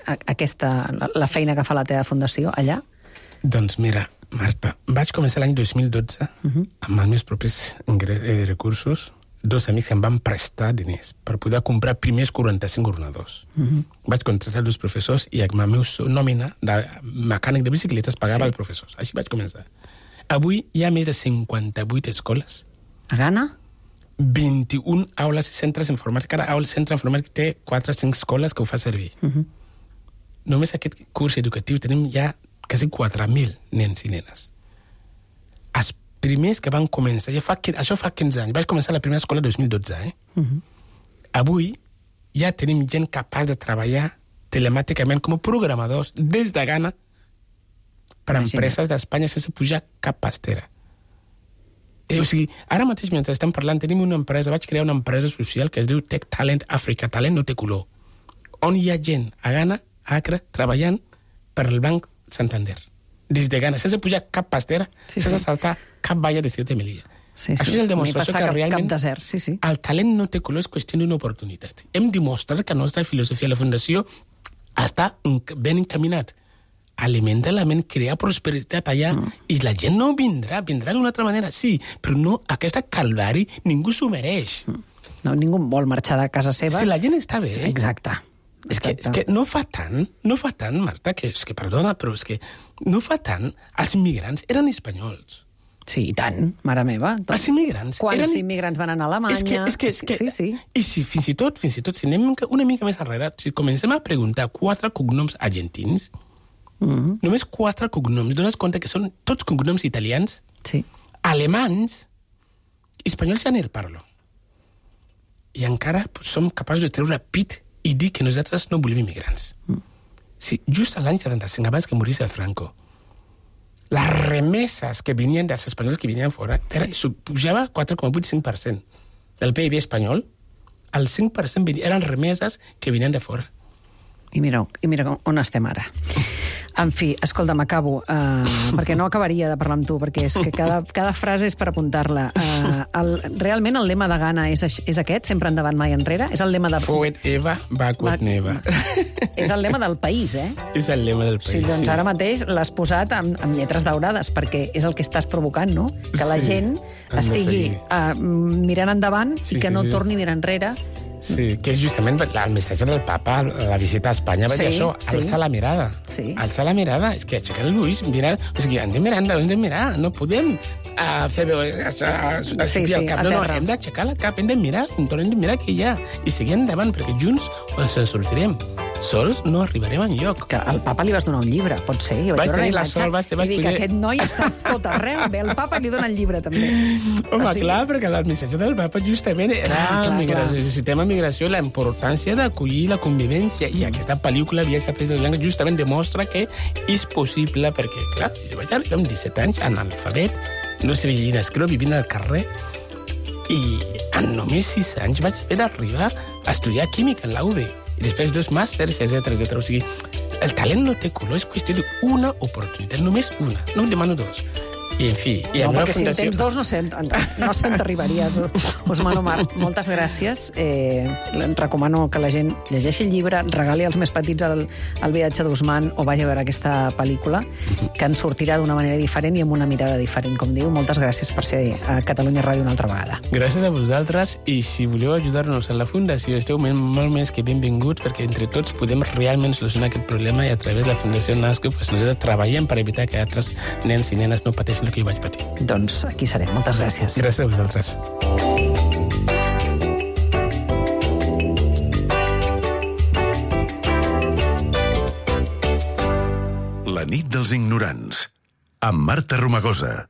La feina que fa la teva fundació allà? Doncs mira, Marta, vaig començar l'any 2012 amb els meus propis recursos. 2 amics em van prestar diners per poder comprar primers 45 ordenadors. Vaig contractar 2 professors i amb la meva nòmina de mecànic de bicicletes pagava els professors. Així vaig començar. Avui hi ha més de 58 escoles. A Ghana? 21 aules i centres informàtics. Cada centre informàtic té 4 o 5 escoles que ho fa servir. Només aquest curs educatiu tenim ja quasi 4.000 nens i nenes. Els primers que van començar, això fa 15 anys, vaig començar la primera escola el 2012. Avui ja tenim gent capaç de treballar telemàticament com a programadors des de Ghana per a empreses d'Espanya sense pujar cap pastera. O sigui, ara mateix, mentre estem parlant, tenim una empresa, vaig crear una empresa social que es diu Tech Talent Africa, talent no té color, on hi ha gent a Ghana, a Accra, treballant per al Banc Santander. Des de Ghana, sense pujar cap pastera, sense saltar cap valla de Ciutat de Melilla. Això és la demostració que realment el talent no té color, és qüestió d'una oportunitat. Hem demostrat que la nostra filosofia a la Fundació està ben encaminat. Alimenta la ment, crear prosperitat allà, i la gent no vindrà d'una altra manera, sí, però no, aquesta calvari ningú s'ho mereix. No, ningú vol marxar de casa seva. Si la gent està bé... Exacte. És que no fa tant, Marta, que perdona, però és que no fa tant, els immigrants eren espanyols. Sí, i tant, mare meva. Els immigrants... Quants immigrants van anar a Alemanya? Sí. I si fins i tot, si anem una mica més enrere, si comencem a preguntar 4 cognoms argentins, només 4 cognoms, dones compte que són tots cognoms italians, alemans, espanyols ja n'hi parlo. I encara som capaços de treure pit i dir que nosaltres no volem immigrants. Sí, just a l'any 75, abans que morís el Franco, les remeses que venien dels espanyols que venien fora pujava 4,85% del PIB espanyol, el 5% eren remeses que venien de fora. I mira on estem ara. En fi, escolta, m'acabo, perquè no acabaria de parlar amb tu, perquè és que cada frase és per apuntar-la. Realment el lema de Ghana és aquest, sempre endavant, mai enrere? És el lema de... Forward ever, backward never. És el lema del país, eh? És el lema del país, sí. Doncs ara mateix l'has posat amb lletres daurades, perquè és el que estàs provocant, no? Que la gent estigui mirant endavant i que no torni a mirar enrere. Sí, que és justament el missatge del papa, la visita a Espanya, va dir això, alza la mirada. Alza la mirada, és que aixecar l'ulls, mirar... O sigui, hem de mirar, no podem fer el cap. No, hem d'aixecar el cap, hem de mirar què hi ha, i seguir endavant, perquè junts ens en sortirem. Sols no arribarem enlloc. Que al papa li vas donar un llibre, pot ser? Vaig tenir la sort, i dic que aquest noi està tot arreu, bé, el papa li dona el llibre, també. Home, clar, perquè el missatge del papa justament era el sistema migració, la importància d'acollir la convivència, i aquesta pel·lícula Viatge a País de Blanc justament demostra que és possible, perquè, clar, jo vaig arribar amb 17 anys, analfabet, no sabia llegir ni escriure, vivint al carrer, i en només 6 anys vaig haver d'arribar a estudiar química en la UD, i després 2 màsters, etc. O sigui, el talent no té color, és qüestió d'una oportunitat, només una, no em demano 2. I, en fi... No, perquè si en tens 2 no se'n t'arribaries. Osman Omar, moltes gràcies. Recomano que la gent llegeixi el llibre, regali als més petits el viatge d'Osman o vagi a veure aquesta pel·lícula, que en sortirà d'una manera diferent i amb una mirada diferent, com diu. Moltes gràcies per ser a Catalunya Ràdio una altra vegada. Gràcies a vosaltres, i si voleu ajudar-nos a la Fundació, esteu molt més que benvinguts, perquè entre tots podem realment solucionar aquest problema, i a través de la Fundació NASCO nosaltres treballem per evitar que altres nens i nenes no pateixin que jo vaig patir. Doncs aquí serem. Moltes gràcies. Gràcies a vosaltres. La nit dels ignorants, amb Marta Romagosa.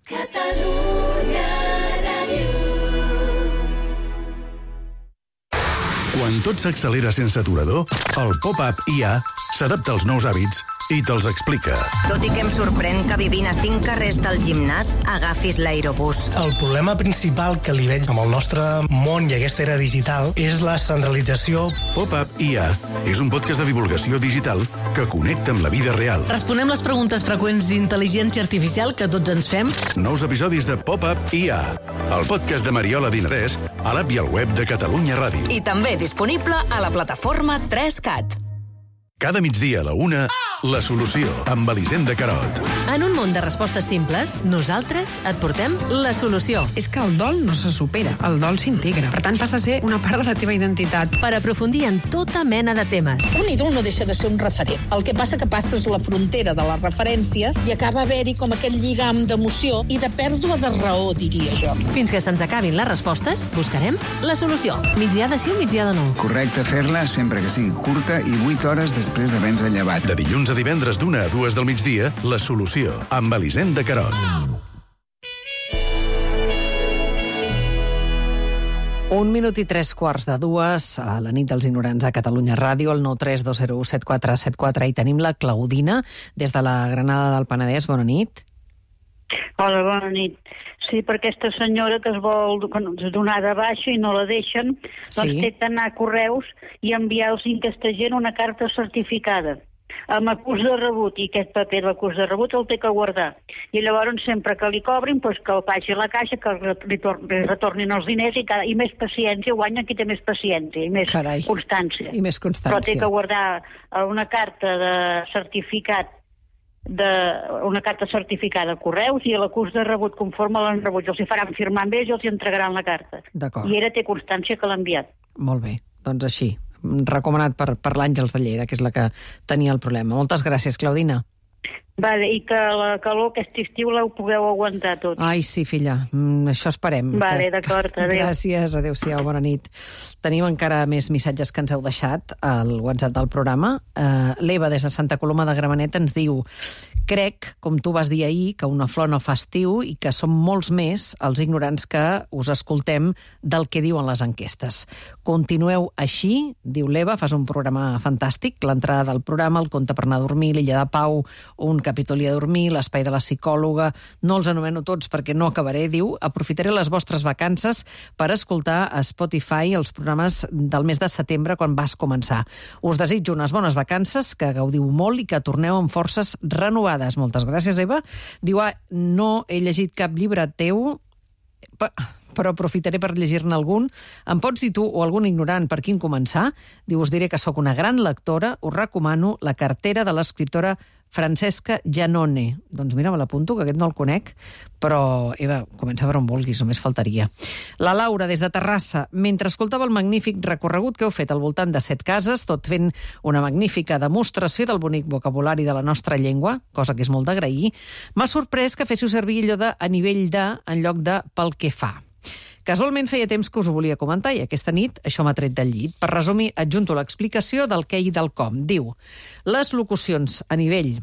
Quan tot s'accelera sense aturador, el Pop-Up IA s'adapta als nous hàbits i te'ls explica. Tot i que em sorprèn que vivint a 5 carrers del gimnàs agafis l'aerobús. El problema principal que li veig amb el nostre món i aquesta era digital és la centralització. Pop-Up IA és un podcast de divulgació digital que connecta amb la vida real. Responem les preguntes freqüents d'intel·ligència artificial que tots ens fem. Nous episodis de Pop-Up IA, el podcast de Mariola Dinarès, a l'app i al web de Catalunya Ràdio. I també disponible a la plataforma 3CAT. Cada migdia a la 1, La Solució, amb Elisenda Carot. En un món de respostes simples, nosaltres et portem la solució. És que el dol no se supera, el dol s'integra. Per tant, passa a ser una part de la teva identitat. Per aprofundir en tota mena de temes. Un ídol no deixa de ser un referent. El que passa que passes la frontera de la referència i acaba haver-hi com aquell lligam d'emoció i de pèrdua de raó, diria jo. Fins que se'ns acabin les respostes, buscarem la solució. Migdia de sí o migdia de no. Correcte fer-la sempre que sigui curta i 8 hores després d'haver-nos llevat. De dilluns a divendres d'1 a 2 del migdia, La Solució, amb Elisenda Carot. 1 minut i 3:15 a la nit dels ignorants a Catalunya Ràdio, el 932017474, i tenim la Claudina des de la Granada del Penedès. Bona nit. Hola, bona nit. Sí, per aquesta senyora que es vol donar de baixa i no la deixen, doncs té d'anar a Correus i enviar-los a aquesta gent una carta certificada amb acús de rebut, i aquest paper de l'acús de rebut el té que guardar. I llavors sempre que li cobrin, doncs que el vagi a la caixa, que li retornin els diners i més paciència, guanya qui té més paciència i més constància. I més constància. Però té que guardar una carta de certificat una carta certificada a Correus i l'acús de rebut conforme l'han rebut. Els hi faran firmar amb ells i els hi entregaran la carta. I ella té constància que l'ha enviat. Molt bé, doncs així. Recomanat per l'Àngels de Lleida, que és la que tenia el problema. Moltes gràcies, Claudina. Vale, i que la calor aquest estiu la pugueu aguantar tots. Ai, sí, filla, això esperem. Vale, d'acord, adéu. Gràcies, adéu-siau, bona nit. Tenim encara més missatges que ens heu deixat al WhatsApp del programa. L'Eva, des de Santa Coloma de Gramenet, ens diu: crec, com tu vas dir ahir, que una flor no fa estiu i que som molts més els ignorants que us escoltem del que diuen les enquestes. Continueu així, diu l'Eva, fas un programa fantàstic, l'entrada del programa, el conte per anar a dormir, l'Illa de Pau, un capítol a dormir, l'espai de la psicòloga, no els anomeno tots perquè no acabaré, diu, aprofitaré les vostres vacances per escoltar a Spotify els programes del mes de setembre quan vas començar. Us desitjo unes bones vacances, que gaudiu molt i que torneu amb forces renovades. Moltes gràcies, Eva. Diu, no he llegit cap llibre teu, però aprofitaré per llegir-ne algun. Em pots dir tu o algun ignorant per quin començar? Diu, us diré que sóc una gran lectora, us recomano La cartera de l'escriptora Francesca Giannone. Doncs mira, me l'apunto, que aquest no el conec, però, Eva, comença per on vulguis, només faltaria. La Laura, des de Terrassa, mentre escoltava el magnífic recorregut que heu fet al voltant de 7 cases, tot fent una magnífica demostració del bonic vocabulari de la nostra llengua, cosa que és molt d'agrair, m'ha sorprès que féssiu servir allò de a nivell de en lloc de pel que fa. Casualment feia temps que us ho volia comentar i aquesta nit això m'ha tret del llit. Per resumir, adjunto l'explicació del què i del com. Diu, les locucions a nivell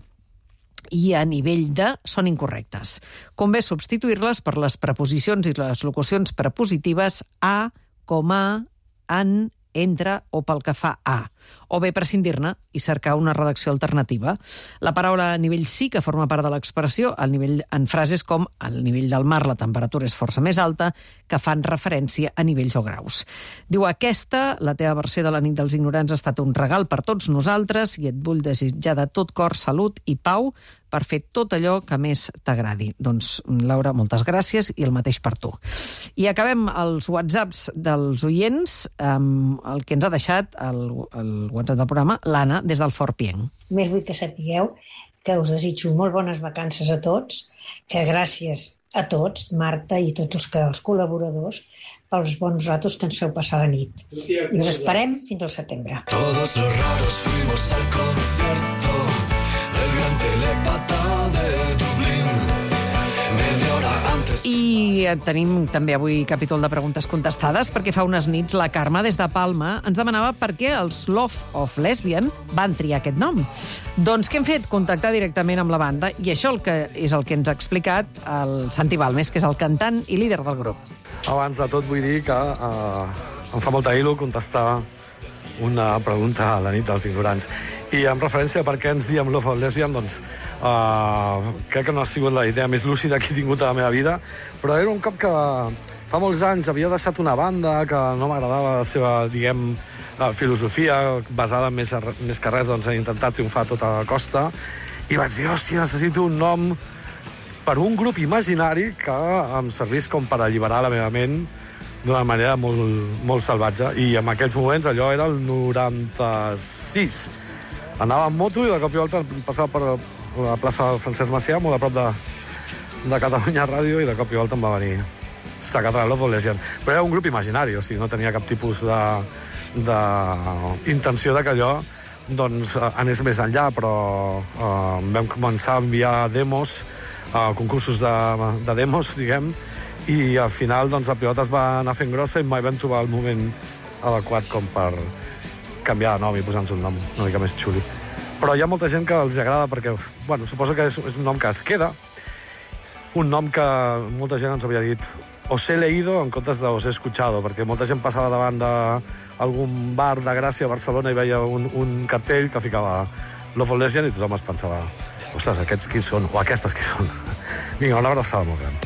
i a nivell de són incorrectes. Convé substituir-les per les preposicions i les locucions prepositives a, com a, en, entre o pel que fa a, o bé prescindir-ne i cercar una redacció alternativa. La paraula a nivell sí que forma part de l'expressió, al nivell en frases com al nivell del mar la temperatura és força més alta, que fan referència a nivells o graus. Diu, aquesta, la teva versió de la nit dels ignorants, ha estat un regal per tots nosaltres i et vull desitjar de tot cor salut i pau per fer tot allò que més t'agradi. Doncs, Laura, moltes gràcies i el mateix per tu. I acabem els whatsapps dels oients amb el que ens ha deixat el WhatsApp del programa, l'Anna, des del Fort Pienc. Més vull que sapigueu que us desitjo molt bones vacances a tots, que gràcies a tots, Marta i tots els col·laboradors, pels bons ratos que ens feu passar la nit. I us esperem fins al setembre. Todos los raros fuimos al concierto del gran telepata de Dublín. Media hora antes. I tenim també avui capítol de preguntes contestades, perquè fa unes nits la Carme, des de Palma, ens demanava per què els Love of Lesbian van triar aquest nom. Doncs què hem fet? Contactar directament amb la banda, i això és el que ens ha explicat el Santi Balmes, que és el cantant i líder del grup. Abans de tot vull dir que em fa molta il·lu contestar una pregunta a la nit dels ignorants. I en referència a per què ens diem Love of Lesbian, doncs crec que no ha sigut la idea més lúcida que he tingut a la meva vida, però era un cop que fa molts anys havia deixat una banda que no m'agradava la seva, diguem, filosofia, basada més que res doncs, en intentar triomfar a tota costa, i vaig dir, hòstia, necessito un nom per un grup imaginari que em servís com per alliberar la meva ment d'una manera molt, molt salvatge. I en aquells moments, allò era el 96. Anava amb moto i de cop i volta passava per la plaça Francesc Macià, molt a prop de Catalunya Ràdio, i de cop i volta em va venir Secretari Love of Lesbian. Però era un grup imaginari, o sigui, no tenia cap tipus d'intenció de que allò doncs, anés més enllà, però vam començar a enviar demos, concursos de demos, diguem, i al final doncs, la pilota es va anar fent grossa i mai vam trobar el moment adequat com per canviar de nom i posar-nos un nom una mica més xuli. Però hi ha molta gent que els agrada perquè, bueno, suposo que és un nom que es queda, un nom que molta gent ens havia dit os he leído en comptes de os he escuchado, perquè molta gent passava davant d'algun bar de Gràcia a Barcelona i veia un cartell que ficava Love of Lesbian i tothom es pensava ostres, aquests qui són, o aquestes qui són. Vinga, una abraçada molt gran.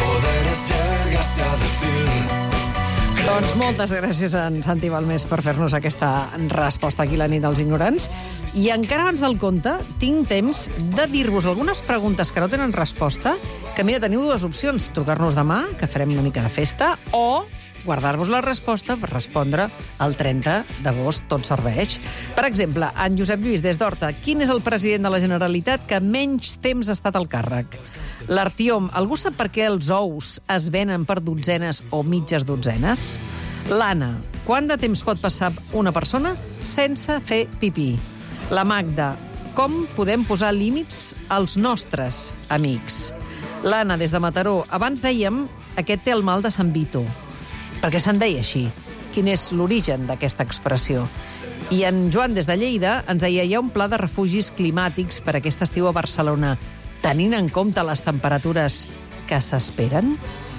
Doncs moltes gràcies a en Santi Balmés per fer-nos aquesta resposta aquí a la nit dels ignorants. I encara abans del conte, tinc temps de dir-vos algunes preguntes que no tenen resposta, que, mira, teniu dues opcions. Trucar-nos demà, que farem una mica de festa, o guardar-vos la resposta per respondre el 30 d'agost, tot serveix. Per exemple, en Josep Lluís, des d'Horta, quin és el president de la Generalitat que menys temps ha estat al càrrec? L'Artiom, algú sap per què els ous es venen per dotzenes o mitges dotzenes? L'Anna, quant de temps pot passar una persona sense fer pipí? La Magda, com podem posar límits als nostres amics? L'Anna, des de Mataró, abans dèiem aquest té el mal de Sant Vito. Per què se'n deia així? Quin és l'origen d'aquesta expressió? I en Joan, des de Lleida, ens deia hi ha un pla de refugis climàtics per aquest estiu a Barcelona, tenint en compte les temperatures que s'esperen?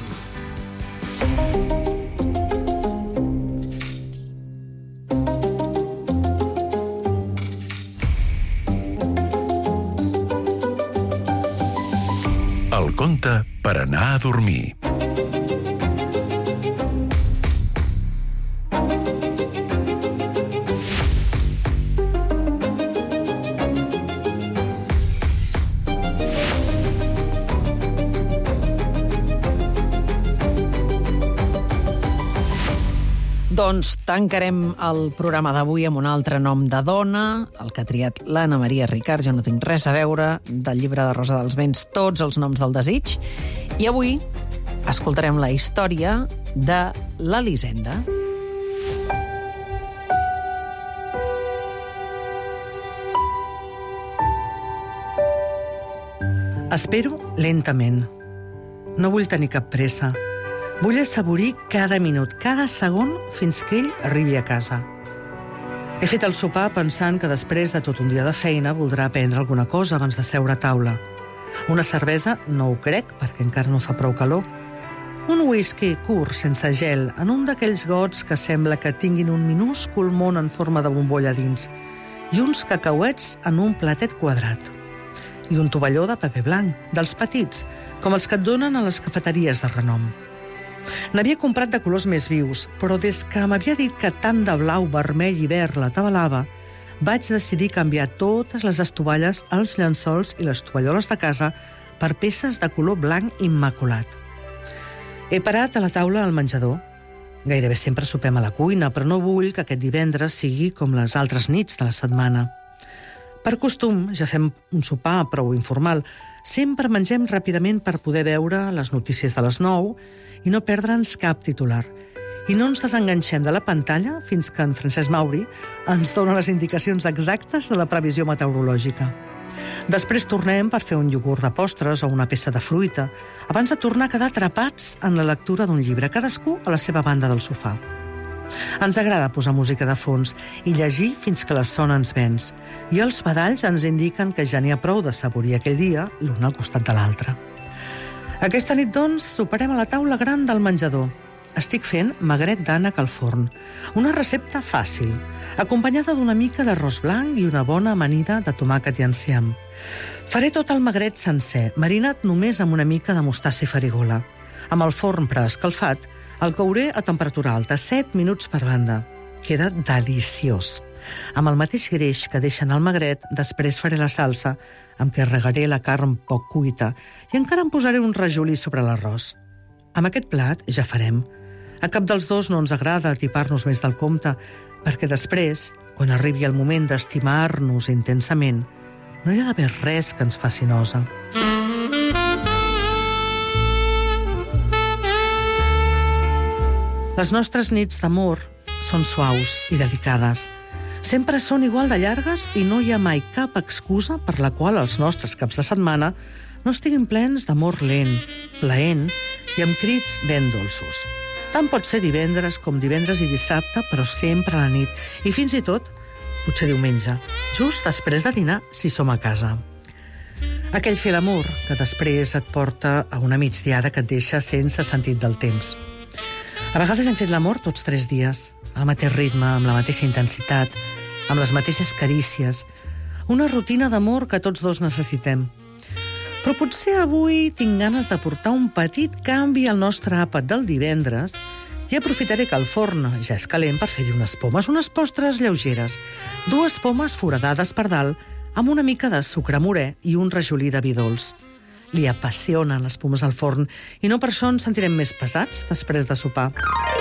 El conte per anar a dormir. Doncs tancarem el programa d'avui amb un altre nom de dona, el que ha triat l'Anna Maria Ricard, jo no tinc res a veure, del llibre de Rosa dels Vents, Tots els noms del desig. I avui escoltarem la història de l'Elisenda. Espero lentament. No vull tenir cap pressa. Vull assaborir cada minut, cada segon, fins que ell arribi a casa. He fet el sopar pensant que després de tot un dia de feina voldrà prendre alguna cosa abans de seure a taula. Una cervesa no ho crec, perquè encara no fa prou calor. Un whisky curt, sense gel, en un d'aquells gots que sembla que tinguin un minúscul món en forma de bombolla dins, i uns cacauets en un platet quadrat. I un tovalló de paper blanc, dels petits, com els que et donen a les cafeteries de renom. N'havia comprat de colors més vius, però des que m'havia dit que tant de blau, vermell i verd l'atabalava, vaig decidir canviar totes les estovalles, els llençols i les tovalloles de casa per peces de color blanc immaculat. He parat a la taula al menjador. Gairebé sempre sopem a la cuina, però no vull que aquest divendres sigui com les altres nits de la setmana. Per costum, ja fem un sopar prou informal. Sempre mengem ràpidament per poder veure les notícies de les 9 i no perdre'ns cap titular. I no ens desenganxem de la pantalla fins que en Francesc Mauri ens dona les indicacions exactes de la previsió meteorològica. Després tornem per fer un iogurt de postres o una peça de fruita, abans de tornar a quedar atrapats en la lectura d'un llibre, cadascú a la seva banda del sofà. Ens agrada posar música de fons i llegir fins que la son ens venç, i els badalls ens indiquen que ja n'hi ha prou de saborir aquell dia l'un al costat de l'altre. Aquesta nit, doncs, soparem a la taula gran del menjador. Estic fent magret d'ànec al forn, una recepta fàcil, acompanyada d'una mica d'arròs blanc i una bona amanida de tomàquet i enciam. Faré tot el magret sencer, marinat només amb una mica de mostassa i farigola. Amb el forn preescalfat, el couré a temperatura alta, 7 minuts per banda. Queda deliciós. Amb el mateix greix que deixen al magret, després faré la salsa, amb què regaré la carn poc cuita, i encara em posaré un rajolí sobre l'arròs. Amb aquest plat ja farem. A cap dels dos no ens agrada atipar-nos més del compte, perquè després, quan arribi el moment d'estimar-nos intensament, no hi ha d'haver res que ens faci nosa. Les nostres nits d'amor són suaus i delicades. Sempre són igual de llargues i no hi ha mai cap excusa per la qual els nostres caps de setmana no estiguin plens d'amor lent, plaent i amb crits ben dolços. Tant pot ser divendres com divendres i dissabte, però sempre a la nit. I fins i tot, potser diumenge, just després de dinar, si som a casa. Aquell fer l'amor que després et porta a una migdiada que et deixa sense sentit del temps. A vegades hem fet l'amor tots 3 dies, al mateix ritme, amb la mateixa intensitat, amb les mateixes carícies, Una rutina d'amor que tots dos necessitem. Però potser avui tinc ganes de portar un petit canvi al nostre àpat del divendres i aprofitaré que el forn ja és calent per fer-hi unes pomes, unes postres lleugeres. 2 pomes foradades per dalt amb una mica de sucre morè i un rajolí de vi dolç. Li apassionen les pomes al forn i no per això ens sentirem més pesats després de sopar.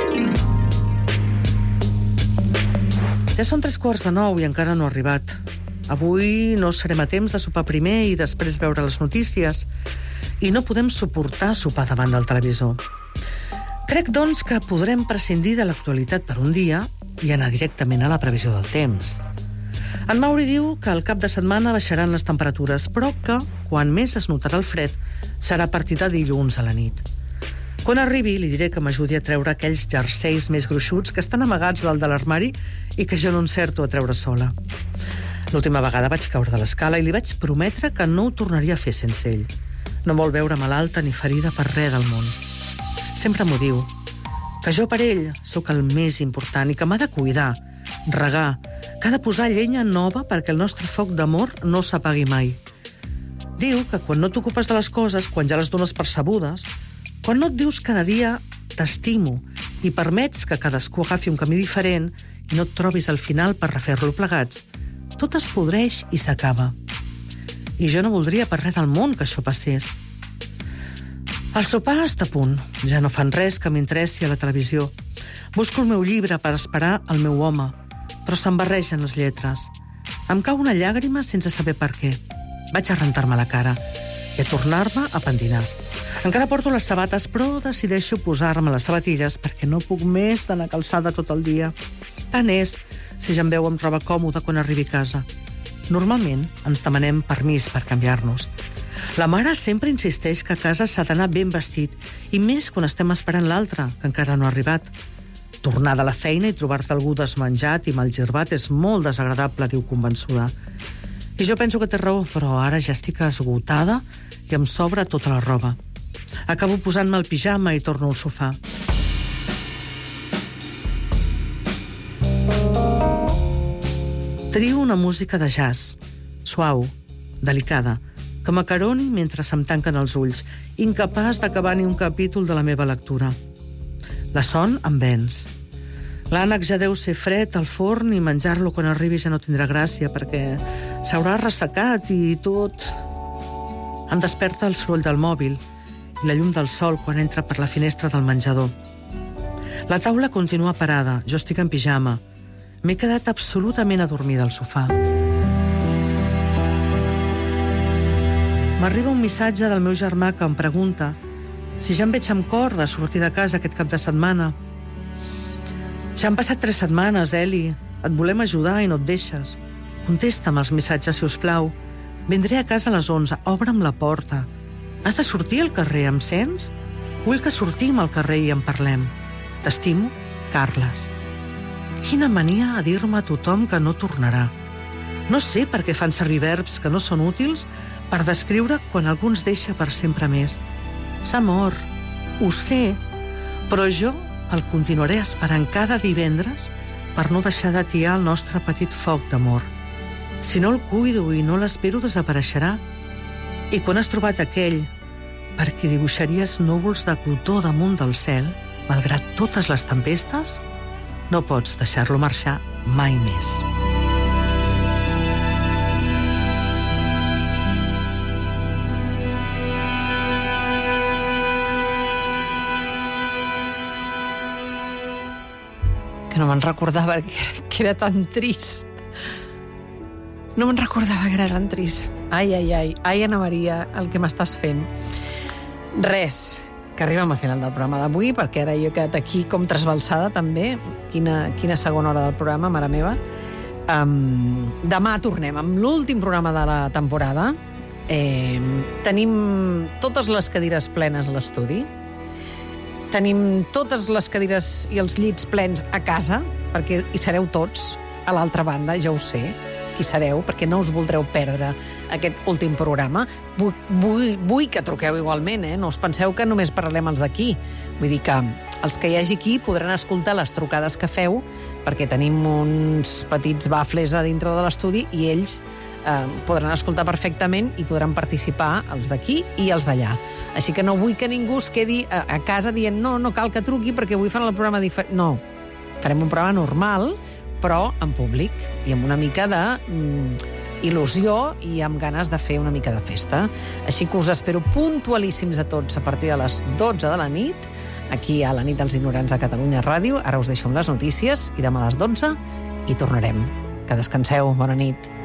Ja són 8:45 i encara no ha arribat. Avui no serem a temps de sopar primer i després veure les notícies i no podem suportar sopar davant del televisor. Crec, doncs, que podrem prescindir de l'actualitat per un dia i anar directament a la previsió del temps. En Mauri diu que al cap de setmana baixaran les temperatures, però que, quan més es notarà el fred, serà a partir de dilluns a la nit. Quan arribi, li diré que m'ajudi a treure aquells jerseis més gruixuts que estan amagats dalt de l'armari i que jo no encerto a treure sola. L'última vegada vaig caure de l'escala i li vaig prometre que no ho tornaria a fer sense ell. No vol veure malalta ni ferida per res del món. Sempre m'ho diu, que jo per ell sóc el més important i que m'ha de cuidar, regar, que ha de posar llenya nova perquè el nostre foc d'amor no s'apagui mai. Diu que quan no t'ocupes de les coses, quan ja les dones percebudes, quan no et dius cada dia t'estimo i permets que cadascú agafi un camí diferent i no et trobis al final per refer-lo plegats, tot es podreix i s'acaba. I jo no voldria per res del món que això passés. El sopar està a punt. Ja no fan res que m'interessi a la televisió. Busco el meu llibre per esperar el meu home, però se'm barregen les lletres. Em cau una llàgrima sense saber per què. Vaig a rentar-me la cara i a tornar-me a pentinar. Encara porto les sabates, però decideixo posar-me les sabatilles perquè no puc més d'anar calçada tot el dia. Tant és si ja em veu amb roba còmoda quan arribi a casa. Normalment ens demanem permís per canviar-nos. La mare sempre insisteix que a casa s'ha d'anar ben vestit, i més quan estem esperant l'altre, que encara no ha arribat. Tornar de la feina i trobar-te algú desmenjat i malgirbat és molt desagradable, diu convençuda. I jo penso que té raó, però ara ja estic esgotada i em sobra tota la roba. Acabo posant-me el pijama i torno al sofà. Trio una música de jazz, suau, delicada, que m'acaroni mentre se'm tanquen els ulls, incapaç d'acabar ni un capítol de la meva lectura. La son em venç. L'ànec ja deu ser fred al forn i menjar-lo quan arribi ja no tindrà gràcia perquè s'haurà ressecat i tot. Em desperta el soroll del mòbil i la llum del sol quan entra per la finestra del menjador. La taula continua parada, jo estic en pijama. M'he quedat absolutament adormida al sofà. M'arriba un missatge del meu germà que em pregunta si ja em veig amb cor de sortir de casa aquest cap de setmana. Ja han passat 3 setmanes, Eli. Et volem ajudar i no et deixes. Contesta'm els missatges, si us plau. Vindré a casa a les 11. Obre'm la porta. Has de sortir al carrer, em sents? Vull que sortim al carrer i en parlem. T'estimo, Carles. Quina mania a dir-me a tothom que no tornarà. No sé per què fan servir verbs que no són útils per descriure quan algú ens deixa per sempre més. S'ha mort, ho sé, però jo el continuaré esperant cada divendres per no deixar d'atiar el nostre petit foc d'amor. Si no el cuido i no l'espero, desapareixerà. I quan has trobat aquell per qui dibuixaries núvols de cotó damunt del cel, malgrat totes les tempestes, no pots deixar-lo marxar mai més. Que no me'n recordava que era tan trist. No me'n recordava que era tan trist. Ai, ai, ai. Ai, Anna Maria, el que m'estàs fent. Res, que arribem al final del programa d'avui, perquè ara jo he quedat aquí com trasbalsada, també. Quina segona hora del programa, mare meva. Demà tornem amb l'últim programa de la temporada. Tenim totes les cadires plenes a l'estudi. Tenim totes les cadires i els llits plens a casa, perquè hi sereu tots, a l'altra banda, ja ho sé, qui sereu, perquè no us voldreu perdre aquest últim programa. Vull que truqueu igualment, no us penseu que només parlem els d'aquí. Vull dir que els que hi hagi aquí podran escoltar les trucades que feu, perquè tenim uns petits bafles a dintre de l'estudi i ells podran escoltar perfectament i podran participar els d'aquí i els d'allà. Així que no vull que ningú es quedi a casa dient no cal que truqui perquè avui fan el programa diferent. No, farem un programa normal, però en públic i amb una mica de il·lusió i amb ganes de fer una mica de festa. Així que us espero puntualíssims a tots a partir de les 12 de la nit, aquí a la nit dels ignorants a Catalunya Ràdio. Ara us deixo amb les notícies i demà a les 12 hi tornarem. Que descanseu. Bona nit.